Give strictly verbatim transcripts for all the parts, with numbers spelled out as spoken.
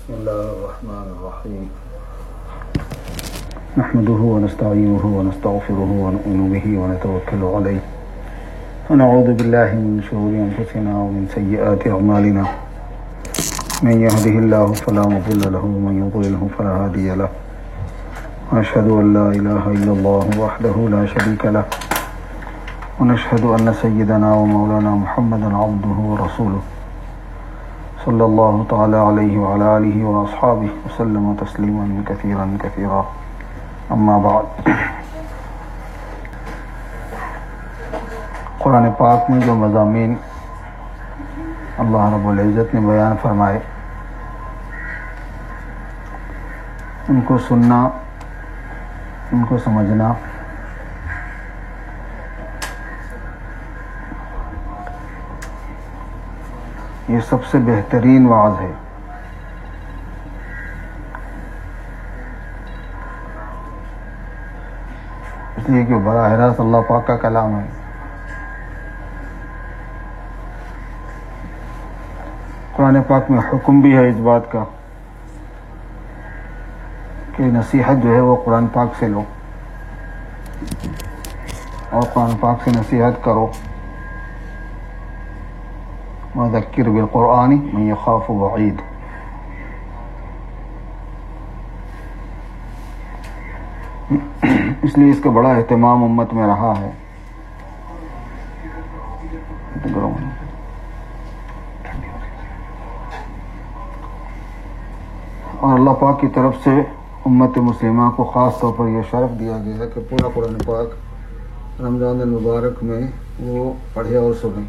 بسم الله الرحمن الرحيم نحمده ونستعينه ونستغفره ونؤمن به ونتوكل عليه ونعوذ بالله من شرور أنفسنا ومن سيئات أعمالنا من يهده الله فلا مضل له ومن يضلله فلا هادي له ونشهد أن لا إله إلا الله وحده لا شريك له ونشهد أن سيدنا ومولانا محمدا عبده ورسوله صلى الله تعالى عليه وعلى آله وأصحابه وسلم تسليما كثيرا كثيرا اما بعد. قرآن پاک میں جو مضامین اللہ رب العزت نے بیان فرمائے ان کو سننا، ان کو سمجھنا یہ سب سے بہترین وعظ ہے. اس لیے کہ براہ راست اللہ پاک کا کلام ہے. قرآن پاک میں حکم بھی ہے اس بات کا کہ نصیحت جو ہے وہ قرآن پاک سے لو اور قرآن پاک سے نصیحت کرو. وذکر بالقرآن من یخاف وعید. اس لیے اس کا بڑا اہتمام امت میں رہا ہے. اور اللہ پاک کی طرف سے امت مسلمہ کو خاص طور پر یہ شرف دیا گیا ہے کہ پورا قرآن پاک رمضان المبارک میں وہ پڑھے اور سنیں.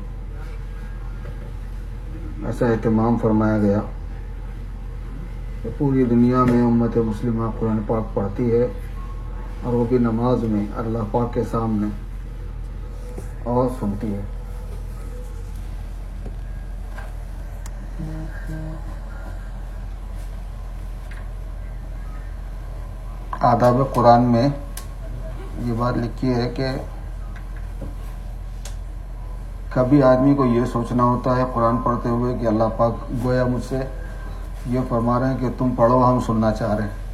ایسا اہتمام فرمایا گیا کہ پوری دنیا میں امت مسلمہ قرآن پاک پڑھتی ہے اور وہ بھی نماز میں اللہ پاک کے سامنے اور سنتی ہے. آداب قرآن میں یہ بات لکھی ہے کہ کبھی آدمی کو یہ سوچنا ہوتا ہے قرآن پڑھتے ہوئے کہ اللہ پاک گویا مجھ سے یہ فرما رہے ہیں کہ تم پڑھو، ہم سننا چاہ رہے ہیں.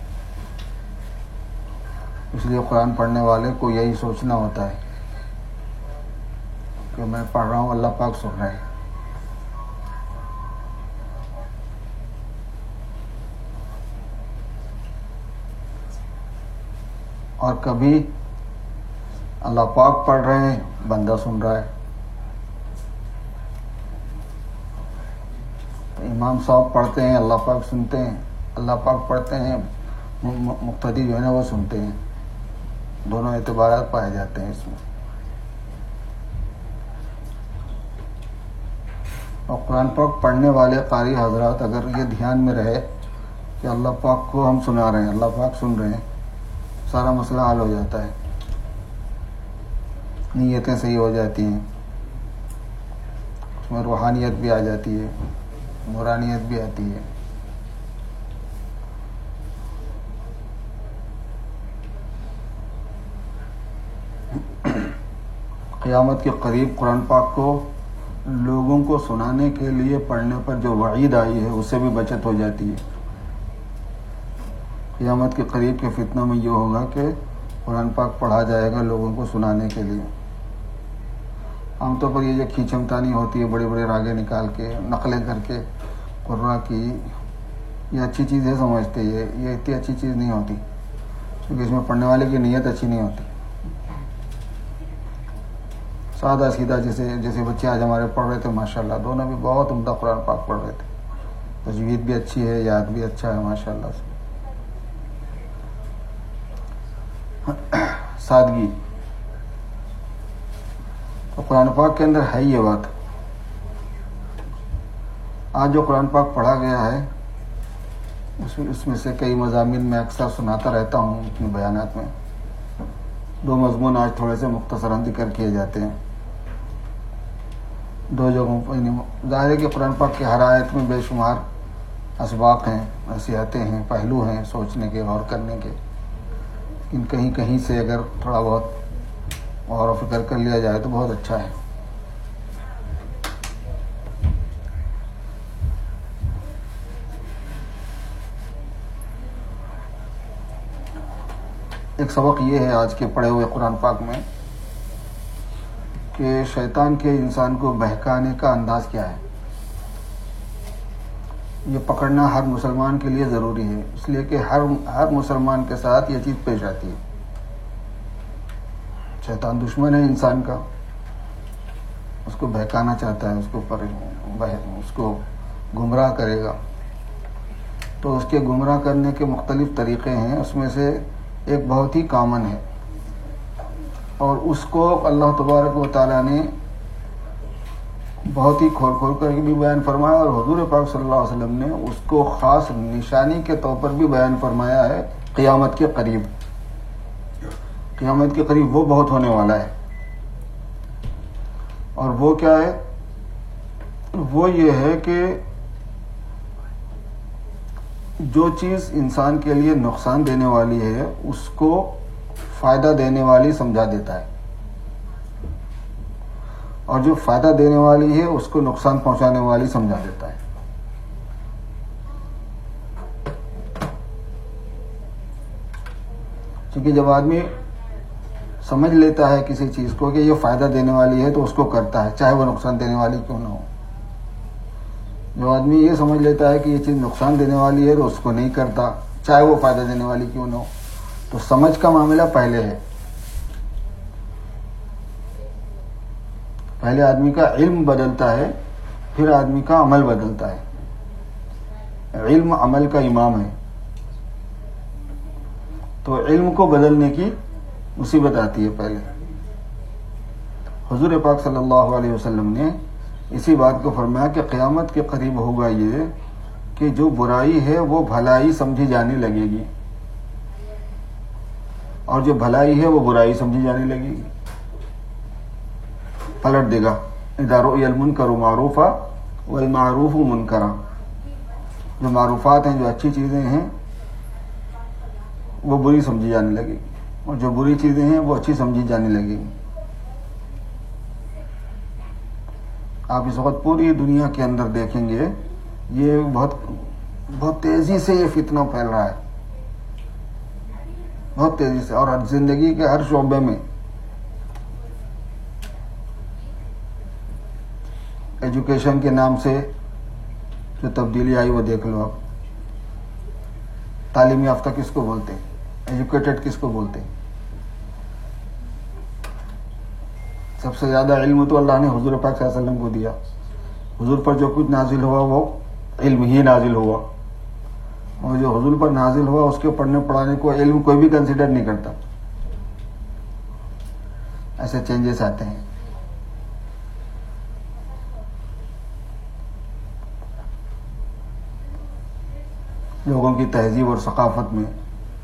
اس لیے قرآن پڑھنے والے کو یہی سوچنا ہوتا ہے کہ میں پڑھ رہا ہوں، اللہ پاک سن رہے ہیں. اور کبھی اللہ پاک پڑھ رہے ہیں، بندہ سن رہا ہے. امام صاحب پڑھتے ہیں، اللہ پاک سنتے ہیں. اللہ پاک پڑھتے ہیں، مقتدی جو ہے نا وہ سنتے ہیں. دونوں اعتبارات پائے جاتے ہیں اس میں. اور قرآن پاک پڑھنے والے قاری حضرات اگر یہ دھیان میں رہے کہ اللہ پاک کو ہم سنا رہے ہیں، اللہ پاک سن رہے ہیں، سارا مسئلہ حل ہو جاتا ہے. نیتیں صحیح ہو جاتی ہیں، اس میں روحانیت بھی آ جاتی ہے، نورانیت بھی آتی ہے. قیامت کے قریب قرآن پاک کو لوگوں کو سنانے کے لیے پڑھنے پر جو وعید آئی ہے اس سے بھی بچت ہو جاتی ہے. قیامت کے قریب کے فتنہ میں یہ ہوگا کہ قرآن پاک پڑھا جائے گا لوگوں کو سنانے کے لیے. عام طور پر یہ جو کھینچمتانی ہوتی ہے، بڑے بڑے راگے نکال کے نقلیں کر کے قرآن کی، یہ اچھی چیز ہے سمجھتے ہیں. یہ اتنی اچھی چیز نہیں ہوتی کیونکہ اس میں پڑھنے والے کی نیت اچھی نہیں ہوتی. سادہ سیدھا جیسے جیسے بچے آج ہمارے پڑھ رہے تھے ماشاءاللہ، دونوں بھی بہت عمدہ قرآن پاک پڑھ رہے تھے. تجوید بھی اچھی ہے، یاد بھی اچھا ہے ماشاءاللہ سے. سادگی تو قرآن پاک کے اندر ہے یہ بات. آج جو قرآن پاک پڑھا گیا ہے اس میں سے کئی مضامین میں اکثر سناتا رہتا ہوں اپنے بیانات میں. دو مضمون آج تھوڑے سے مختصراً ذکر کیے جاتے ہیں. دو جگہوں پر ظاہر ہے کہ قرآن پاک کی ہر آیت میں بے شمار اسباق ہیں، نصیحتیں ہیں، پہلو ہیں سوچنے کے، غور کرنے کے. لیکن کہیں کہیں سے اگر تھوڑا بہت غور و فکر کر لیا جائے تو بہت اچھا ہے. ایک سبق یہ ہے آج کے پڑھے ہوئے قرآن پاک میں کہ شیطان کے انسان کو بہکانے کا انداز کیا ہے. یہ پکڑنا ہر مسلمان کے لیے ضروری ہے، اس لیے کہ ہر ہر مسلمان کے ساتھ یہ چیز پیش آتی ہے. شیطان دشمن ہے انسان کا، اس کو بہکانا چاہتا ہے، اس کو پر اس کو گمراہ کرے گا. تو اس کے گمراہ کرنے کے مختلف طریقے ہیں، اس میں سے ایک بہت ہی کامن ہے، اور اس کو اللہ تبارک و تعالیٰ نے بہت ہی کھول کھول کر بھی بیان فرمایا، اور حضور پاک صلی اللہ علیہ وسلم نے اس کو خاص نشانی کے طور پر بھی بیان فرمایا ہے. قیامت کے قریب قیامت کے قریب وہ بہت ہونے والا ہے. اور وہ کیا ہے؟ وہ یہ ہے کہ جو چیز انسان کے لیے نقصان دینے والی ہے اس کو فائدہ دینے والی سمجھا دیتا ہے، اور جو فائدہ دینے والی ہے اس کو نقصان پہنچانے والی سمجھا دیتا ہے. کیونکہ جب آدمی سمجھ لیتا ہے کسی چیز کو کہ یہ فائدہ دینے والی ہے تو اس کو کرتا ہے، چاہے وہ نقصان دینے والی کیوں نہ ہو. جو آدمی یہ سمجھ لیتا ہے کہ یہ چیز نقصان دینے والی ہے تو اس کو نہیں کرتا، چاہے وہ فائدہ دینے والی کیوں نہ ہو. تو سمجھ کا معاملہ پہلے ہے. پہلے آدمی کا علم بدلتا ہے، پھر آدمی کا عمل بدلتا ہے. علم عمل کا امام ہے. تو علم کو بدلنے کی مصیبت آتی ہے پہلے. حضور پاک صلی اللہ علیہ وسلم نے اسی بات کو فرمایا کہ قیامت کے قریب ہوگا یہ کہ جو برائی ہے وہ بھلائی سمجھی جانے لگے گی، اور جو بھلائی ہے وہ برائی سمجھی جانے لگے گی. پلٹ دے گا. اذا رؤی المنکر معروفا والمعروف منکرا. جو معروفات ہیں، جو اچھی چیزیں ہیں، وہ بری سمجھی جانے لگے گی، اور جو بری چیزیں ہیں وہ اچھی سمجھی جانے لگے گی. آپ اس وقت پوری دنیا کے اندر دیکھیں گے یہ بہت بہت تیزی سے یہ فتنہ پھیل رہا ہے، بہت تیزی سے، اور زندگی کے ہر شعبے میں. ایجوکیشن کے نام سے جو تبدیلی آئی وہ دیکھ لو آپ. تعلیم یافتہ کس کو بولتے ہیں؟ ایجوکیٹڈ کس کو بولتے ہیں؟ سب سے زیادہ علم تو اللہ نے حضور پاک صلی اللہ علیہ وسلم کو دیا. حضور پر جو کچھ نازل ہوا وہ علم ہی نازل ہوا، اور جو حضور پر نازل ہوا اس کے پڑھنے پڑھانے کو علم کوئی بھی کنسیڈر نہیں کرتا. ایسے چینجز آتے ہیں. لوگوں کی تہذیب اور ثقافت میں،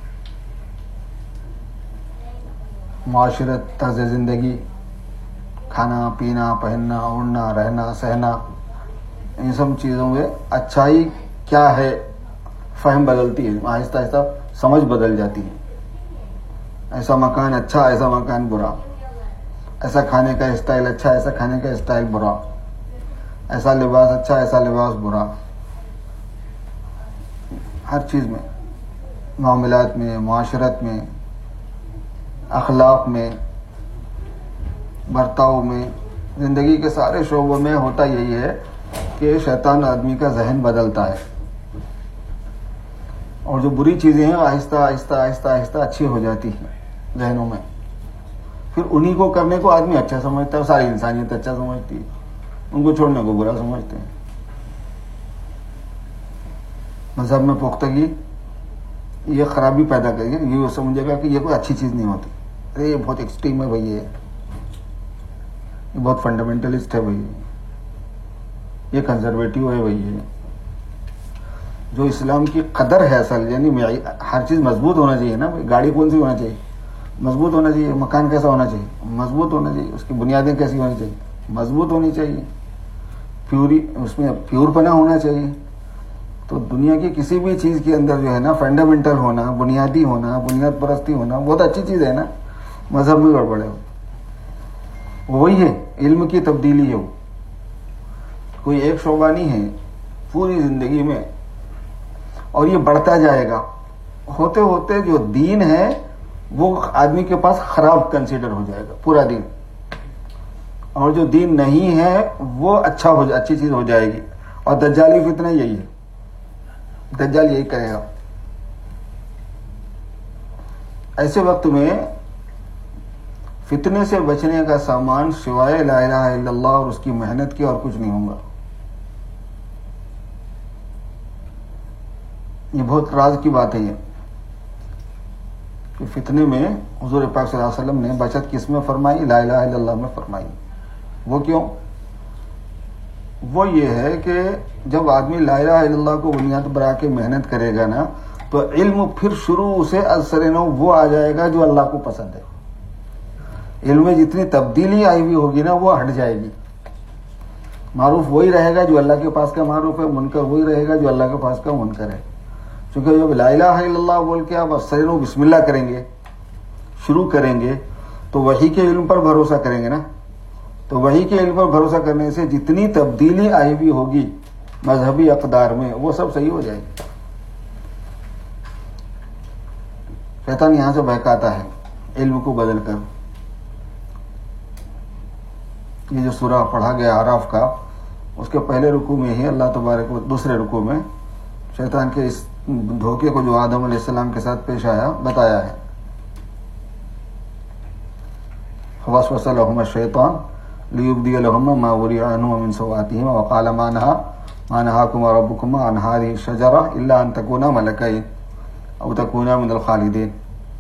معاشرت، طرز زندگی، کھانا پینا، پہننا، اڑنا، رہنا، سہنا، ان سب چیزوں میں اچھائی کیا ہے فہم بدلتی ہے. آہستہ آہستہ سمجھ بدل جاتی ہے. ایسا مکان اچھا، ایسا مکان برا، ایسا کھانے کا اسٹائل اچھا، ایسا کھانے کا اسٹائل برا، ایسا لباس اچھا، ایسا لباس برا. ہر چیز میں، معاملات میں، معاشرت میں، اخلاق میں، برتاؤ میں، زندگی کے سارے شعبوں میں ہوتا یہی ہے کہ شیطان آدمی کا ذہن بدلتا ہے، اور جو بری چیزیں ہیں آہستہ آہستہ آہستہ آہستہ اچھی ہو جاتی ہیں ذہنوں میں. پھر انہی کو کرنے کو آدمی اچھا سمجھتا ہے، ساری انسانیت اچھا سمجھتی ہے، ان کو چھوڑنے کو برا سمجھتے ہیں. مذہب میں پختگی یہ خرابی پیدا کرے گی. یہ سمجھے گا کہ یہ کوئی اچھی چیز نہیں ہوتی. ارے یہ بہت ایکسٹریم ہے بھائی، یہ بہت فنڈامنٹلسٹ ہے بھائی، یہ کنزرویٹو ہے بھائی. یہ جو اسلام کی قدر ہے اصل، یعنی ہر چیز مضبوط ہونا چاہیے نا. گاڑی کون سی ہونا چاہیے؟ مضبوط ہونا چاہیے. مکان کیسا ہونا چاہیے؟ مضبوط ہونا چاہیے. اس کی بنیادیں کیسی ہونی چاہیے؟ مضبوط ہونی چاہیے. پیوری اس میں پیور پنا ہونا چاہیے. تو دنیا کی کسی بھی چیز کے اندر جو ہے نا فنڈامنٹل ہونا، بنیادی ہونا، بنیاد پرستی ہونا بہت اچھی چیز ہے نا. مذہب میں گڑبڑ ہے، وہی ہے علم کی تبدیلی ہے. وہ کوئی ایک شعبہ نہیں ہے پوری زندگی میں، اور یہ بڑھتا جائے گا. ہوتے ہوتے جو دین ہے وہ آدمی کے پاس خراب کنسیڈر ہو جائے گا پورا دین، اور جو دین نہیں ہے وہ اچھا ہو اچھی چیز ہو جائے گی. اور دجالی فتنہ یہی ہے، دجال یہی کرے گا. ایسے وقت میں فتنے سے بچنے کا سامان سوائے لا الہ الا اللہ اور اس کی محنت کی اور کچھ نہیں ہوگا. یہ بہت راز کی بات ہے یہ کہ فتنے میں حضور پاک صلی اللہ علیہ وسلم نے بچت کس میں فرمائی؟ لا الہ الا اللہ میں فرمائی. وہ کیوں؟ وہ یہ ہے کہ جب آدمی لا الہ الا اللہ کو بنیاد بنا کے محنت کرے گا نا تو علم پھر شروع سے اثر نو وہ آ جائے گا جو اللہ کو پسند ہے. علم میں جتنی تبدیلی آئی ہوئی ہوگی نا وہ ہٹ جائے گی. معروف وہی رہے گا جو اللہ کے پاس کا معروف ہے، منکر وہی رہے گا جو اللہ کے پاس کا منکر ہے. کیونکہ جب لا الہ الا اللہ بول کے آپ اثر نو بسم اللہ کریں گے، شروع کریں گے، تو وحی کے علم پر بھروسہ کریں گے نا. تو وحی کے علم پر بھروسہ کرنے سے جتنی تبدیلی آئی ہوئی ہوگی مذہبی اقدار میں وہ سب صحیح ہو جائے گی. شیطان یہاں سے بہکاتا ہے علم کو بدل کر. یہ جو سورہ پڑھا گیا اعراف کا، اس کے پہلے رکوع میں ہی اللہ تبارک و دوسرے رکوع میں شیطان کے اس دھوکے کو جو آدم علیہ السلام کے ساتھ پیش آیا بتایا ہے. فوسوس لهما الشیطان لیبدی لهما ما ورئ عنهما من سوآتهما وقال ما نهى ما نهاكما ربكما عن هذه الشجرة إلا أن تكونا ملكين أو تكونا من الخالدين.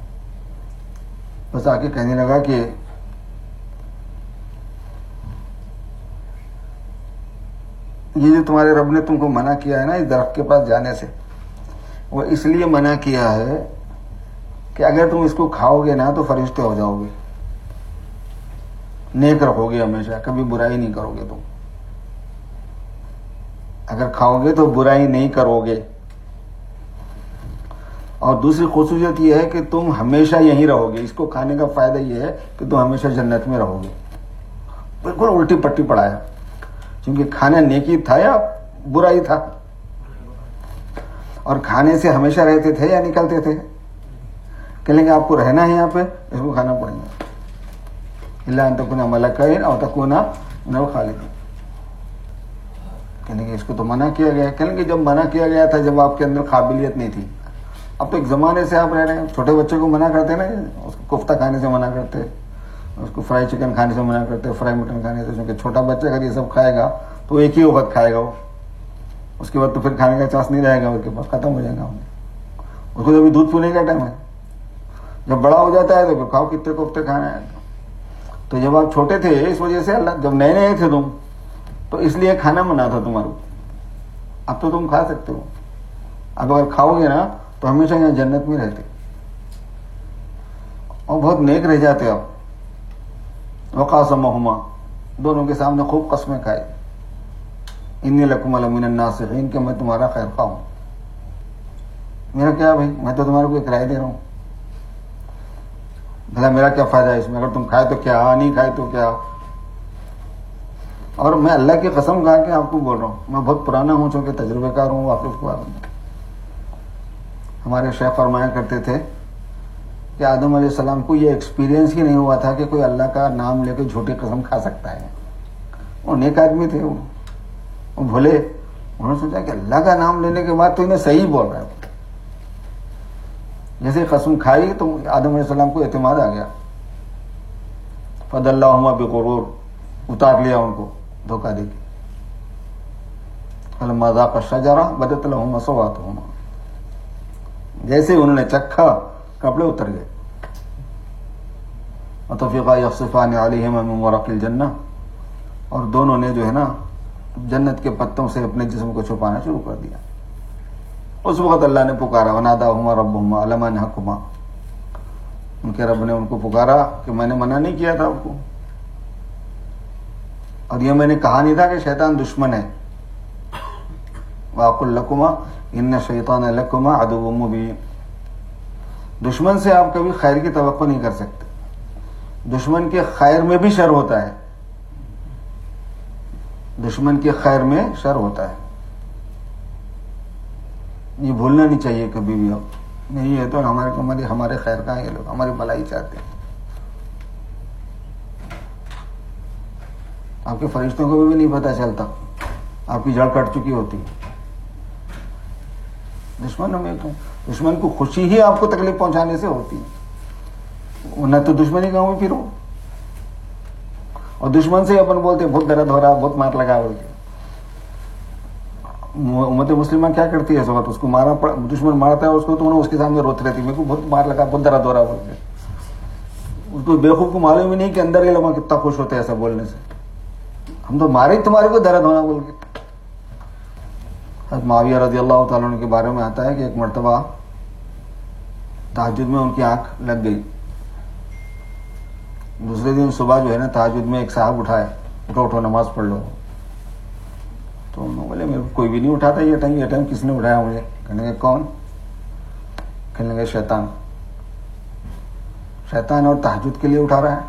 بس آ کے کہنے لگا کہ یہ جو تمہارے رب نے تم کو منع کیا ہے نا اس درخت کے پاس جانے سے، وہ اس لیے منع کیا ہے کہ اگر تم اس کو کھاؤ گے نا تو فرشتے ہو جاؤ گے، نیک رہو گے، ہمیشہ کبھی برائی نہیں کرو گے. تم اگر کھاؤ گے تو برائی نہیں کرو گے. اور دوسری خصوصیت یہ ہے کہ تم ہمیشہ یہیں رہو گے. اس کو کھانے کا فائدہ یہ ہے کہ تم ہمیشہ جنت میں رہو گے. بالکل الٹی پٹی پڑھایا، کیونکہ کھانا نیکی تھا یا برائی تھا؟ اور کھانے سے ہمیشہ رہتے تھے یا نکلتے تھے؟ کہیں گے آپ کو رہنا ہے یہاں پہ، اس کو کھانا پڑے گا. الا ان تکونا ملکین او تکونا من الخالدین. کہیں گے اس کو تو منع کیا گیا. کہیں گے جب منع کیا گیا تھا جب آپ کے اندر قابلیت نہیں تھی. اب تو ایک زمانے سے آپ رہ رہے ہیں. چھوٹے بچے کو منع کرتے نا، اس کو کفتہ کھانے سے منع کرتے، اس کو فرائی چکن کھانے سے منع کرتے، فرائی مٹن کھانے سے. کیونکہ چھوٹا بچہ اگر یہ سب کھائے گا تو ایک ہی وقت کھائے گا، وہ اس کے بعد تو پھر کھانے کا چانس نہیں رہے گا، اس کے پاس ختم ہو جائے گا. اس کو جب دودھ پینے کا ٹائم ہے، جب بڑا ہو جاتا ہے تو پھر کھاؤ کتنے کوفتے کھانا ہے. تو جب آپ چھوٹے تھے اس وجہ سے اللہ، جب نئے نئے تھے تم تو اس لیے کھانا منع تھا تمہارا. اب تو تم کھا سکتے ہو. اب اگر کھاؤ گے نا تو ہمیشہ یہاں جنت میں رہتے اور بہت نیک رہ جاتے. اب وقاسمہما، دونوں کے سامنے خوب قسمیں کھائے. انی لکم لمن الناصحین، کہ میں تمہارا خیر خواہ ہوں. میرا کیا بھائی، میں تو تمہارے کو ایک رائے دے رہا ہوں. بھلا میرا کیا فائدہ ہے اس میں؟ اگر تم کھائے تو کیا، نہیں کھائے تو کیا. اور میں اللہ کی قسم کھا کے آپ کو بول رہا ہوں، میں بہت پرانا ہوں، چونکہ تجربے کار ہوں، واقف ہوا ہوں. ہمارے شیخ فرمایا کرتے تھے کہ آدم علیہ السلام کو یہ ایکسپیرینس ہی نہیں ہوا تھا کہ کوئی اللہ کا نام لے کے جھوٹی قسم کھا سکتا ہے. وہ نیک آدمی تھے، وہ بھولے. انہوں نے سوچا کہ اللہ کا نام لینے کے بعد تو انہیں صحیح بول رہا ہے. جیسے قسم کھائی تو آدم علیہ السلام کو اعتماد آ گیا. فَدَلَّهُمَا بِغُرُورٍ، اتار لیا ان کو دھوکہ دے کے. فَلَمَّا ذَاقَا الشَّجَرَةَ بَدَتْ لَهُمَا سَوْآتُهُمَا، جیسے انہوں نے چکھا کپڑے اتر گئے. وَطَفِقَا يَخْصِفَانِ عَلَيْهِمَا مِنْ وَرَقِ الْجَنَّةِ، اور دونوں نے جو ہے نا جنت کے پتوں سے اپنے جسم کو چھپانا شروع کر دیا. اس وقت اللہ نے پکارا، وَنَادَاهُمَا رَبُّهُمَا أَلَمْ أَنْهَكُمَا، ان کے رب نے ان کو پکارا کہ میں نے منع نہیں کیا تھا آپ کو، اور یہ میں نے کہا نہیں تھا کہ شیطان دشمن ہے. وَأَقُلْ لَكُمَا إِنَّ الشَّيْطَانَ لَكُمَا عَدُوٌّ مُّبِينٌ. دشمن سے آپ کبھی خیر کی توقع نہیں کر سکتے. دشمن کے خیر میں بھی شر ہوتا ہے، دشمن کے خیر میں شر ہوتا ہے. یہ بھولنا نہیں چاہیے کبھی بھی. اب نہیں ہے تو ہمارے ہمارے ہمارے خیر کا یہ لوگ ہماری بھلائی چاہتے ہیں. آپ کے فرشتوں کو بھی نہیں پتہ چلتا، آپ کی جڑ کٹ چکی ہوتی. دشمن میں تو دشمن کو خوشی ہی آپ کو تکلیف پہنچانے سے ہوتی ہے، نہ تو دشمنی گاؤں میں پھرو. اور دشمن سے اپن بولتے بہت درد ہو رہا، بہت مار لگا بولتے. امت مسلمہ کیا کرتی ہے اس وقت؟ اس کو مارا دشمن مارتا ہے اس کو تو اس کے سامنے روتی رہتی، میرے کو بہت مار لگا، بہت درد ہو رہا بولتے. اس کو بیوقوف کو معلوم ہی نہیں کہ اندر کے لوگ کتنا خوش ہوتے ہیں ایسا بولنے سے. ہم تو مارے تمہارے کو درد ہونا بول کے. حضرت معاویہ رضی اللہ تعالیٰ عنہ کے بارے میں آتا ہے کہ ایک مرتبہ تہجد میں ان کی آنکھ لگ گئی. دوسرے دن صبح جو ہے نا تہجد میں ایک صاحب اٹھائے، اٹھو اٹھو نماز پڑھ لو. تو انہوں نے بولے میرے کو کوئی بھی نہیں اٹھاتا یہ ٹائم، یہ ٹائم کس نے اٹھایا مجھے؟ کہنے لگے کون؟ کہنے لگے شیطان. شیطان اور تہجد کے لیے اٹھا رہا ہے.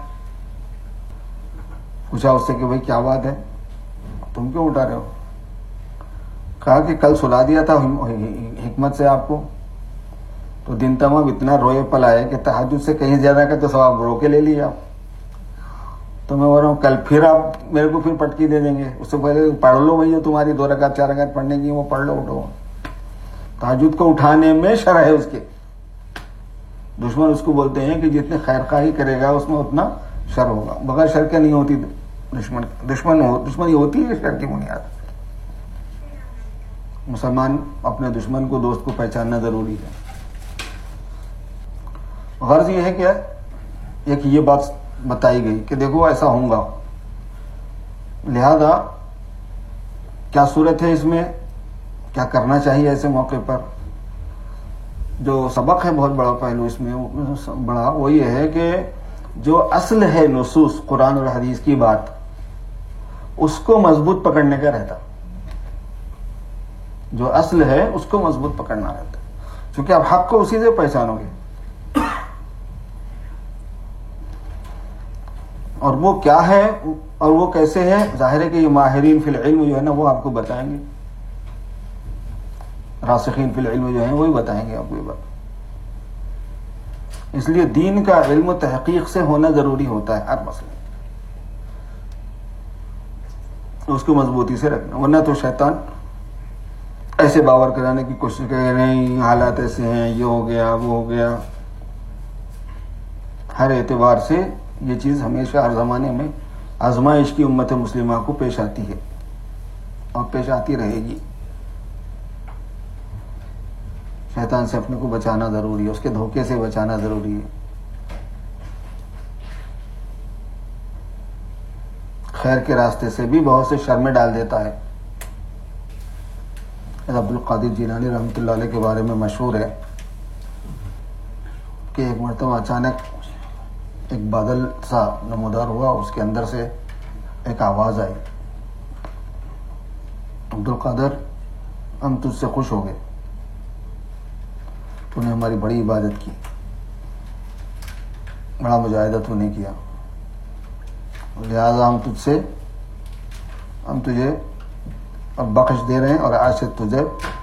پوچھا اس سے کہ بھائی کیا بات ہے، تم کیوں اٹھا رہے ہو؟ کہا کہ کل سلا دیا تھا حکمت سے آپ کو، تو دن تمام اتنا روئے پلائے کہ تہجد سے کہیں زیادہ کا تو ثواب رو کے لے لیا. تو میں بول رہا ہوں کل پھر آپ میرے کو پھر پٹکی دے دیں گے. اس سے پہلے پڑھ لو بھائی جو تمہاری دو رکعت چار رکعت پڑھنے کی وہ پڑھ لو اٹھو. تہجد کو اٹھانے میں شرع ہے اس کے. دشمن اس کو بولتے ہیں کہ جتنے خیر خواہی کرے گا اس میں اتنا شر ہوگا. بغیر شر کے نہیں ہوتی دشمن دشمن ہو دشمنی ہوتی ہے شر کی بنیاد. مسلمان اپنے دشمن کو دوست کو پہچاننا ضروری ہے. غرض یہ ہے کہ ایک یہ بات بتائی گئی کہ دیکھو ایسا ہوں گا، لہذا کیا صورت ہے اس میں، کیا کرنا چاہیے ایسے موقع پر. جو سبق ہے بہت بڑا پہلو اس میں بڑا وہ یہ ہے کہ جو اصل ہے نصوص قرآن اور حدیث کی بات اس کو مضبوط پکڑنے کا رہتا. جو اصل ہے اس کو مضبوط پکڑنا رہتا، کیونکہ آپ حق کو اسی سے پہچانو گے. اور وہ کیا ہے اور وہ کیسے ہے ظاہر ہے کہ یہ ماہرین فی العلم جو ہے نا وہ آپ کو بتائیں گے، راسخین فی العلم جو ہیں وہی بتائیں گے آپ کو یہ بات. اس لیے دین کا علم و تحقیق سے ہونا ضروری ہوتا ہے ہر مسئلے، اس کو مضبوطی سے رکھنا. ورنہ تو شیطان ایسے باور کرانے کی کوشش کرے نہیں حالات ایسے ہیں، یہ ہو گیا وہ ہو گیا. ہر اعتبار سے یہ چیز ہمیشہ ہر زمانے میں آزمائش کی امت مسلمہ کو پیش آتی ہے اور پیش آتی رہے گی. شیطان سے اپنے کو بچانا ضروری ہے، اس کے دھوکے سے بچانا ضروری ہے. خیر کے راستے سے بھی بہت سے شر میں ڈال دیتا ہے. عبد القادر جیلانی رحمۃ اللہ علیہ کے بارے میں مشہور ہے کہ ایک مرتبہ اچانک ایک بادل سا نمودار ہوا، اس کے اندر سے ایک آواز آئی، عبد القادر ہم تجھ سے خوش ہو گئے، تو نے ہماری بڑی عبادت کی، بڑا مجاہدہ تو نے کیا، لہذا ہم تجھ سے ہم تجھے اب بخش دے رہے ہیں اور آج سے تجھے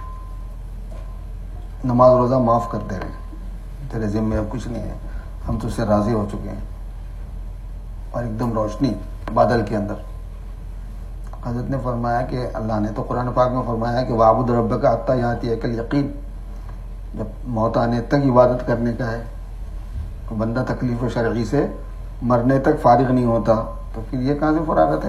نماز روزہ معاف کر دے رہے ہیں، تیرے ذمہ اب کچھ نہیں ہے، ہم تجھ سے راضی ہو چکے ہیں. اور ایک دم روشنی بادل کے اندر. حضرت نے فرمایا کہ اللہ نے تو قرآن پاک میں فرمایا کہ وَاعْبُدْ رَبَّكَ حَتَّىٰ يَأْتِيَكَ الْيَقِينُ. جب موت آنے تک عبادت کرنے کا ہے تو بندہ تکلیف شرعی سے مرنے تک فارغ نہیں ہوتا، تو پھر یہ کہاں سے فراغت ہے؟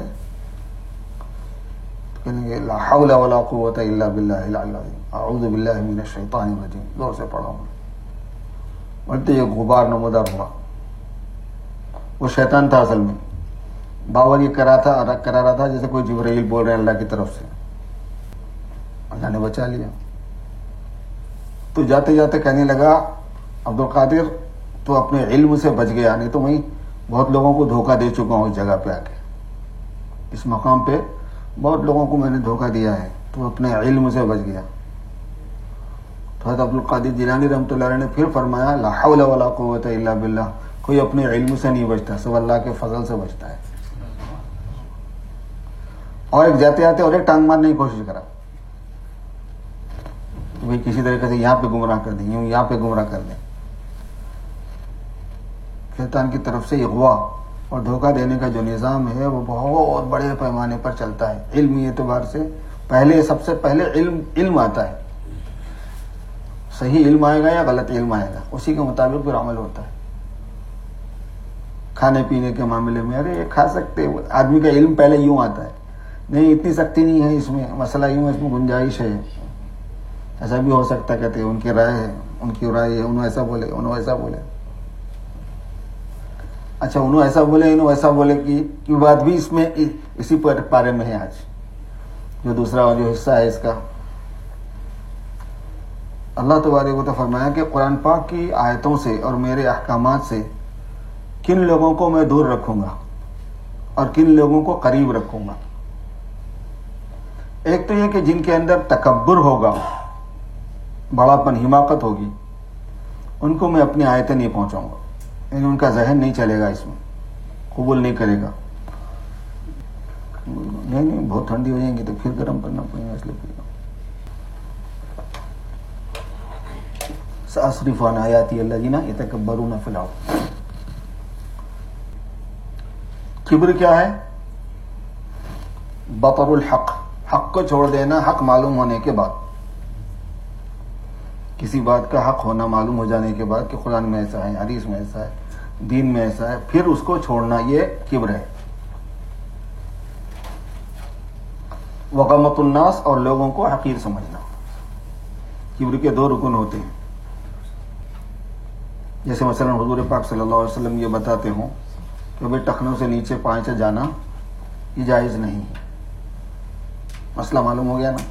کہیں گے لا حول ولا قوت الا باللہ العلی العظیم، اعوذ باللہ من الشیطان الرجیم، زور سے پڑھا ہوں. بولتے یہ غبار نمودار ہوا، وہ شیطان تھا اصل میں. باور یہ کرا تھا کرا رہا تھا جیسے کوئی جبرائیل بول رہے ہیں اللہ کی طرف سے. اللہ نے بچا لیا. تو جاتے جاتے کہنے لگا عبد القادر تو اپنے علم سے بچ گیا، نہیں تو وہیں بہت لوگوں کو دھوکہ دے چکا ہوں اس جگہ پہ آ کے، اس مقام پہ بہت لوگوں کو میں نے دھوکہ دیا ہے، تو اپنے علم سے بچ گیا. تو حضرت عبد القادر جیلانی رحمۃ اللہ علیہ نے پھر فرمایا لا حول ولا قوت الا باللہ، کوئی اپنے علم سے نہیں بچتا، سب اللہ کے فضل سے بچتا ہے. اور ایک جاتے جاتے اور ایک ٹانگ مارنے کی کوشش کرا، بھائی کسی طریقے سے یہاں پہ گمراہ کر دیں، یوں یہاں پہ گمراہ کر دیں. شیطان کی طرف سے اغوا اور دھوکہ دینے کا جو نظام ہے وہ بہت بڑے پیمانے پر چلتا ہے. علمی اعتبار سے پہلے سب سے پہلے علم علم آتا ہے. صحیح علم آئے گا یا غلط علم آئے گا، اسی کے مطابق پھر عمل ہوتا ہے. کھانے پینے کے معاملے میں ارے یہ کھا سکتے، آدمی کا علم پہلے یوں آتا ہے، نہیں اتنی سختی نہیں ہے اس میں، مسئلہ یوں ہے، اس میں گنجائش ہے، ایسا بھی ہو سکتا ہے. کہتے ہیں ان کی رائے ہے، ان کی رائے ہے، انہوں ایسا بولے، انہوں ایسا بولے. اچھا انہوں ایسا بولے، انہوں ایسا بولے کی بات بھی اس میں اسی پارے میں ہے. آج جو دوسرا جو حصہ ہے اس کا، اللہ تبارک و تعالیٰ فرمایا کہ قرآن پاک کی آیتوں سے اور میرے احکامات سے کن لوگوں کو میں دور رکھوں گا اور کن لوگوں کو قریب رکھوں گا. ایک تو یہ کہ جن کے اندر تکبر ہوگا، بڑا پن، حماقت ہوگی، ان کو میں اپنی آیتیں نہیں پہنچاؤں گا. یعنی ان کا ذہن نہیں چلے گا، اس میں قبول نہیں کرے گا. نہیں نہیں بہت ٹھنڈی ہو جائیں گی تو پھر گرم کرنا پڑے گا، اس لیے پھر سأصرف عن آیاتی الذین یتکبرون فی الارض. کبر کیا ہے؟ بطر الحق، حق کو چھوڑ دینا. حق معلوم ہونے کے بعد، کسی بات کا حق ہونا معلوم ہو جانے کے بعد کہ قرآن میں ایسا ہے، حدیث میں ایسا ہے، دین میں ایسا ہے، پھر اس کو چھوڑنا، یہ کبر ہے. وقامت الناس، اور لوگوں کو حقیر سمجھنا. کبر کے دو رکن ہوتے ہیں. جیسے مثلا حضور پاک صلی اللہ علیہ وسلم یہ بتاتے ہوں کہ بھائی ٹخنوں سے نیچے پائیں سے جانا یہ جائز نہیں ہے. مسئلہ معلوم ہو گیا نا.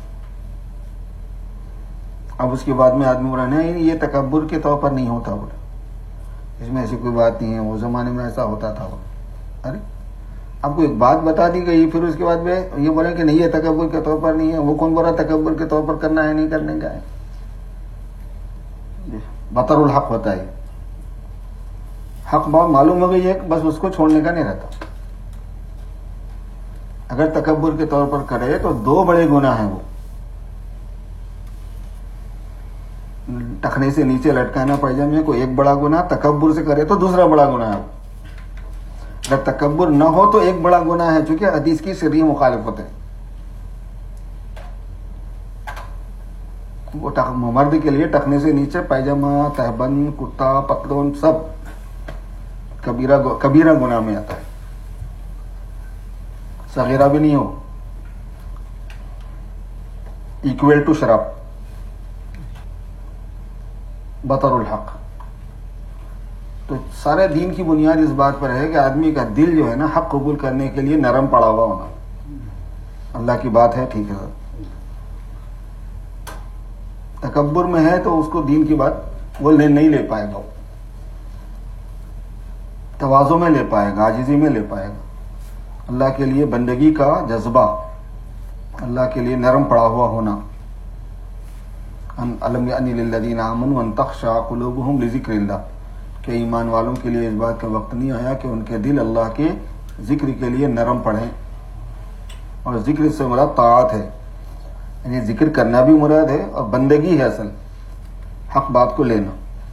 اب اس کے بعد میں آدمی بولا نہیں یہ تکبر کے طور پر نہیں ہوتا، بولے اس میں ایسی کوئی بات نہیں ہے، وہ زمانے میں ایسا ہوتا تھا. ارے آپ کو ایک بات بتا دی گئی، پھر اس کے بعد میں یہ بولے کہ نہیں یہ تکبر کے طور پر نہیں ہے. وہ کون بولا تکبر کے طور پر کرنا ہے، نہیں کرنے کا ہے. بطر الحق ہوتا ہے. حق بات معلوم ہو گئی ہے، بس اس کو چھوڑنے کا نہیں رہتا. اگر تکبر کے طور پر کرے تو دو بڑے گناہ ہیں. وہ ٹخنے سے نیچے لٹکانا پائجامے کو ایک بڑا گناہ، تکبر سے کرے تو دوسرا بڑا گناہ ہے. اگر تکبر نہ ہو تو ایک بڑا گناہ ہے، چونکہ حدیث کی سری مخالفت ہے. وہ مرد کے لیے ٹخنے سے نیچے پائجامہ، تہبند، کرتا، پتلون سب کبیرہ کبیرہ گناہ میں آتا ہے. صغیرہ بھی نہیں ہو، ایکویل ٹو شراب. بطر الحق. تو سارے دین کی بنیاد اس بات پر ہے کہ آدمی کا دل جو ہے نا حق قبول کرنے کے لیے نرم پڑا ہوا ہونا. اللہ کی بات ہے، ٹھیک ہے. تکبر میں ہے تو اس کو دین کی بات وہ نہیں لے پائے گا. تواضع میں لے پائے گا، عاجزی میں لے پائے گا. اللہ کے لیے بندگی کا جذبہ، اللہ کے لیے نرم پڑا ہوا ہونا. الم یأن للذین آمنوا ان تخشع قلوبهم لذکر اللہ، کہ ایمان والوں کے لیے اس بات کا وقت نہیں آیا کہ ان کے دل اللہ کے ذکر کے لیے نرم پڑیں. اور ذکر سے مراد طاعت ہے، یعنی ذکر کرنا بھی مراد ہے اور بندگی ہے اصل، حق بات کو لینا.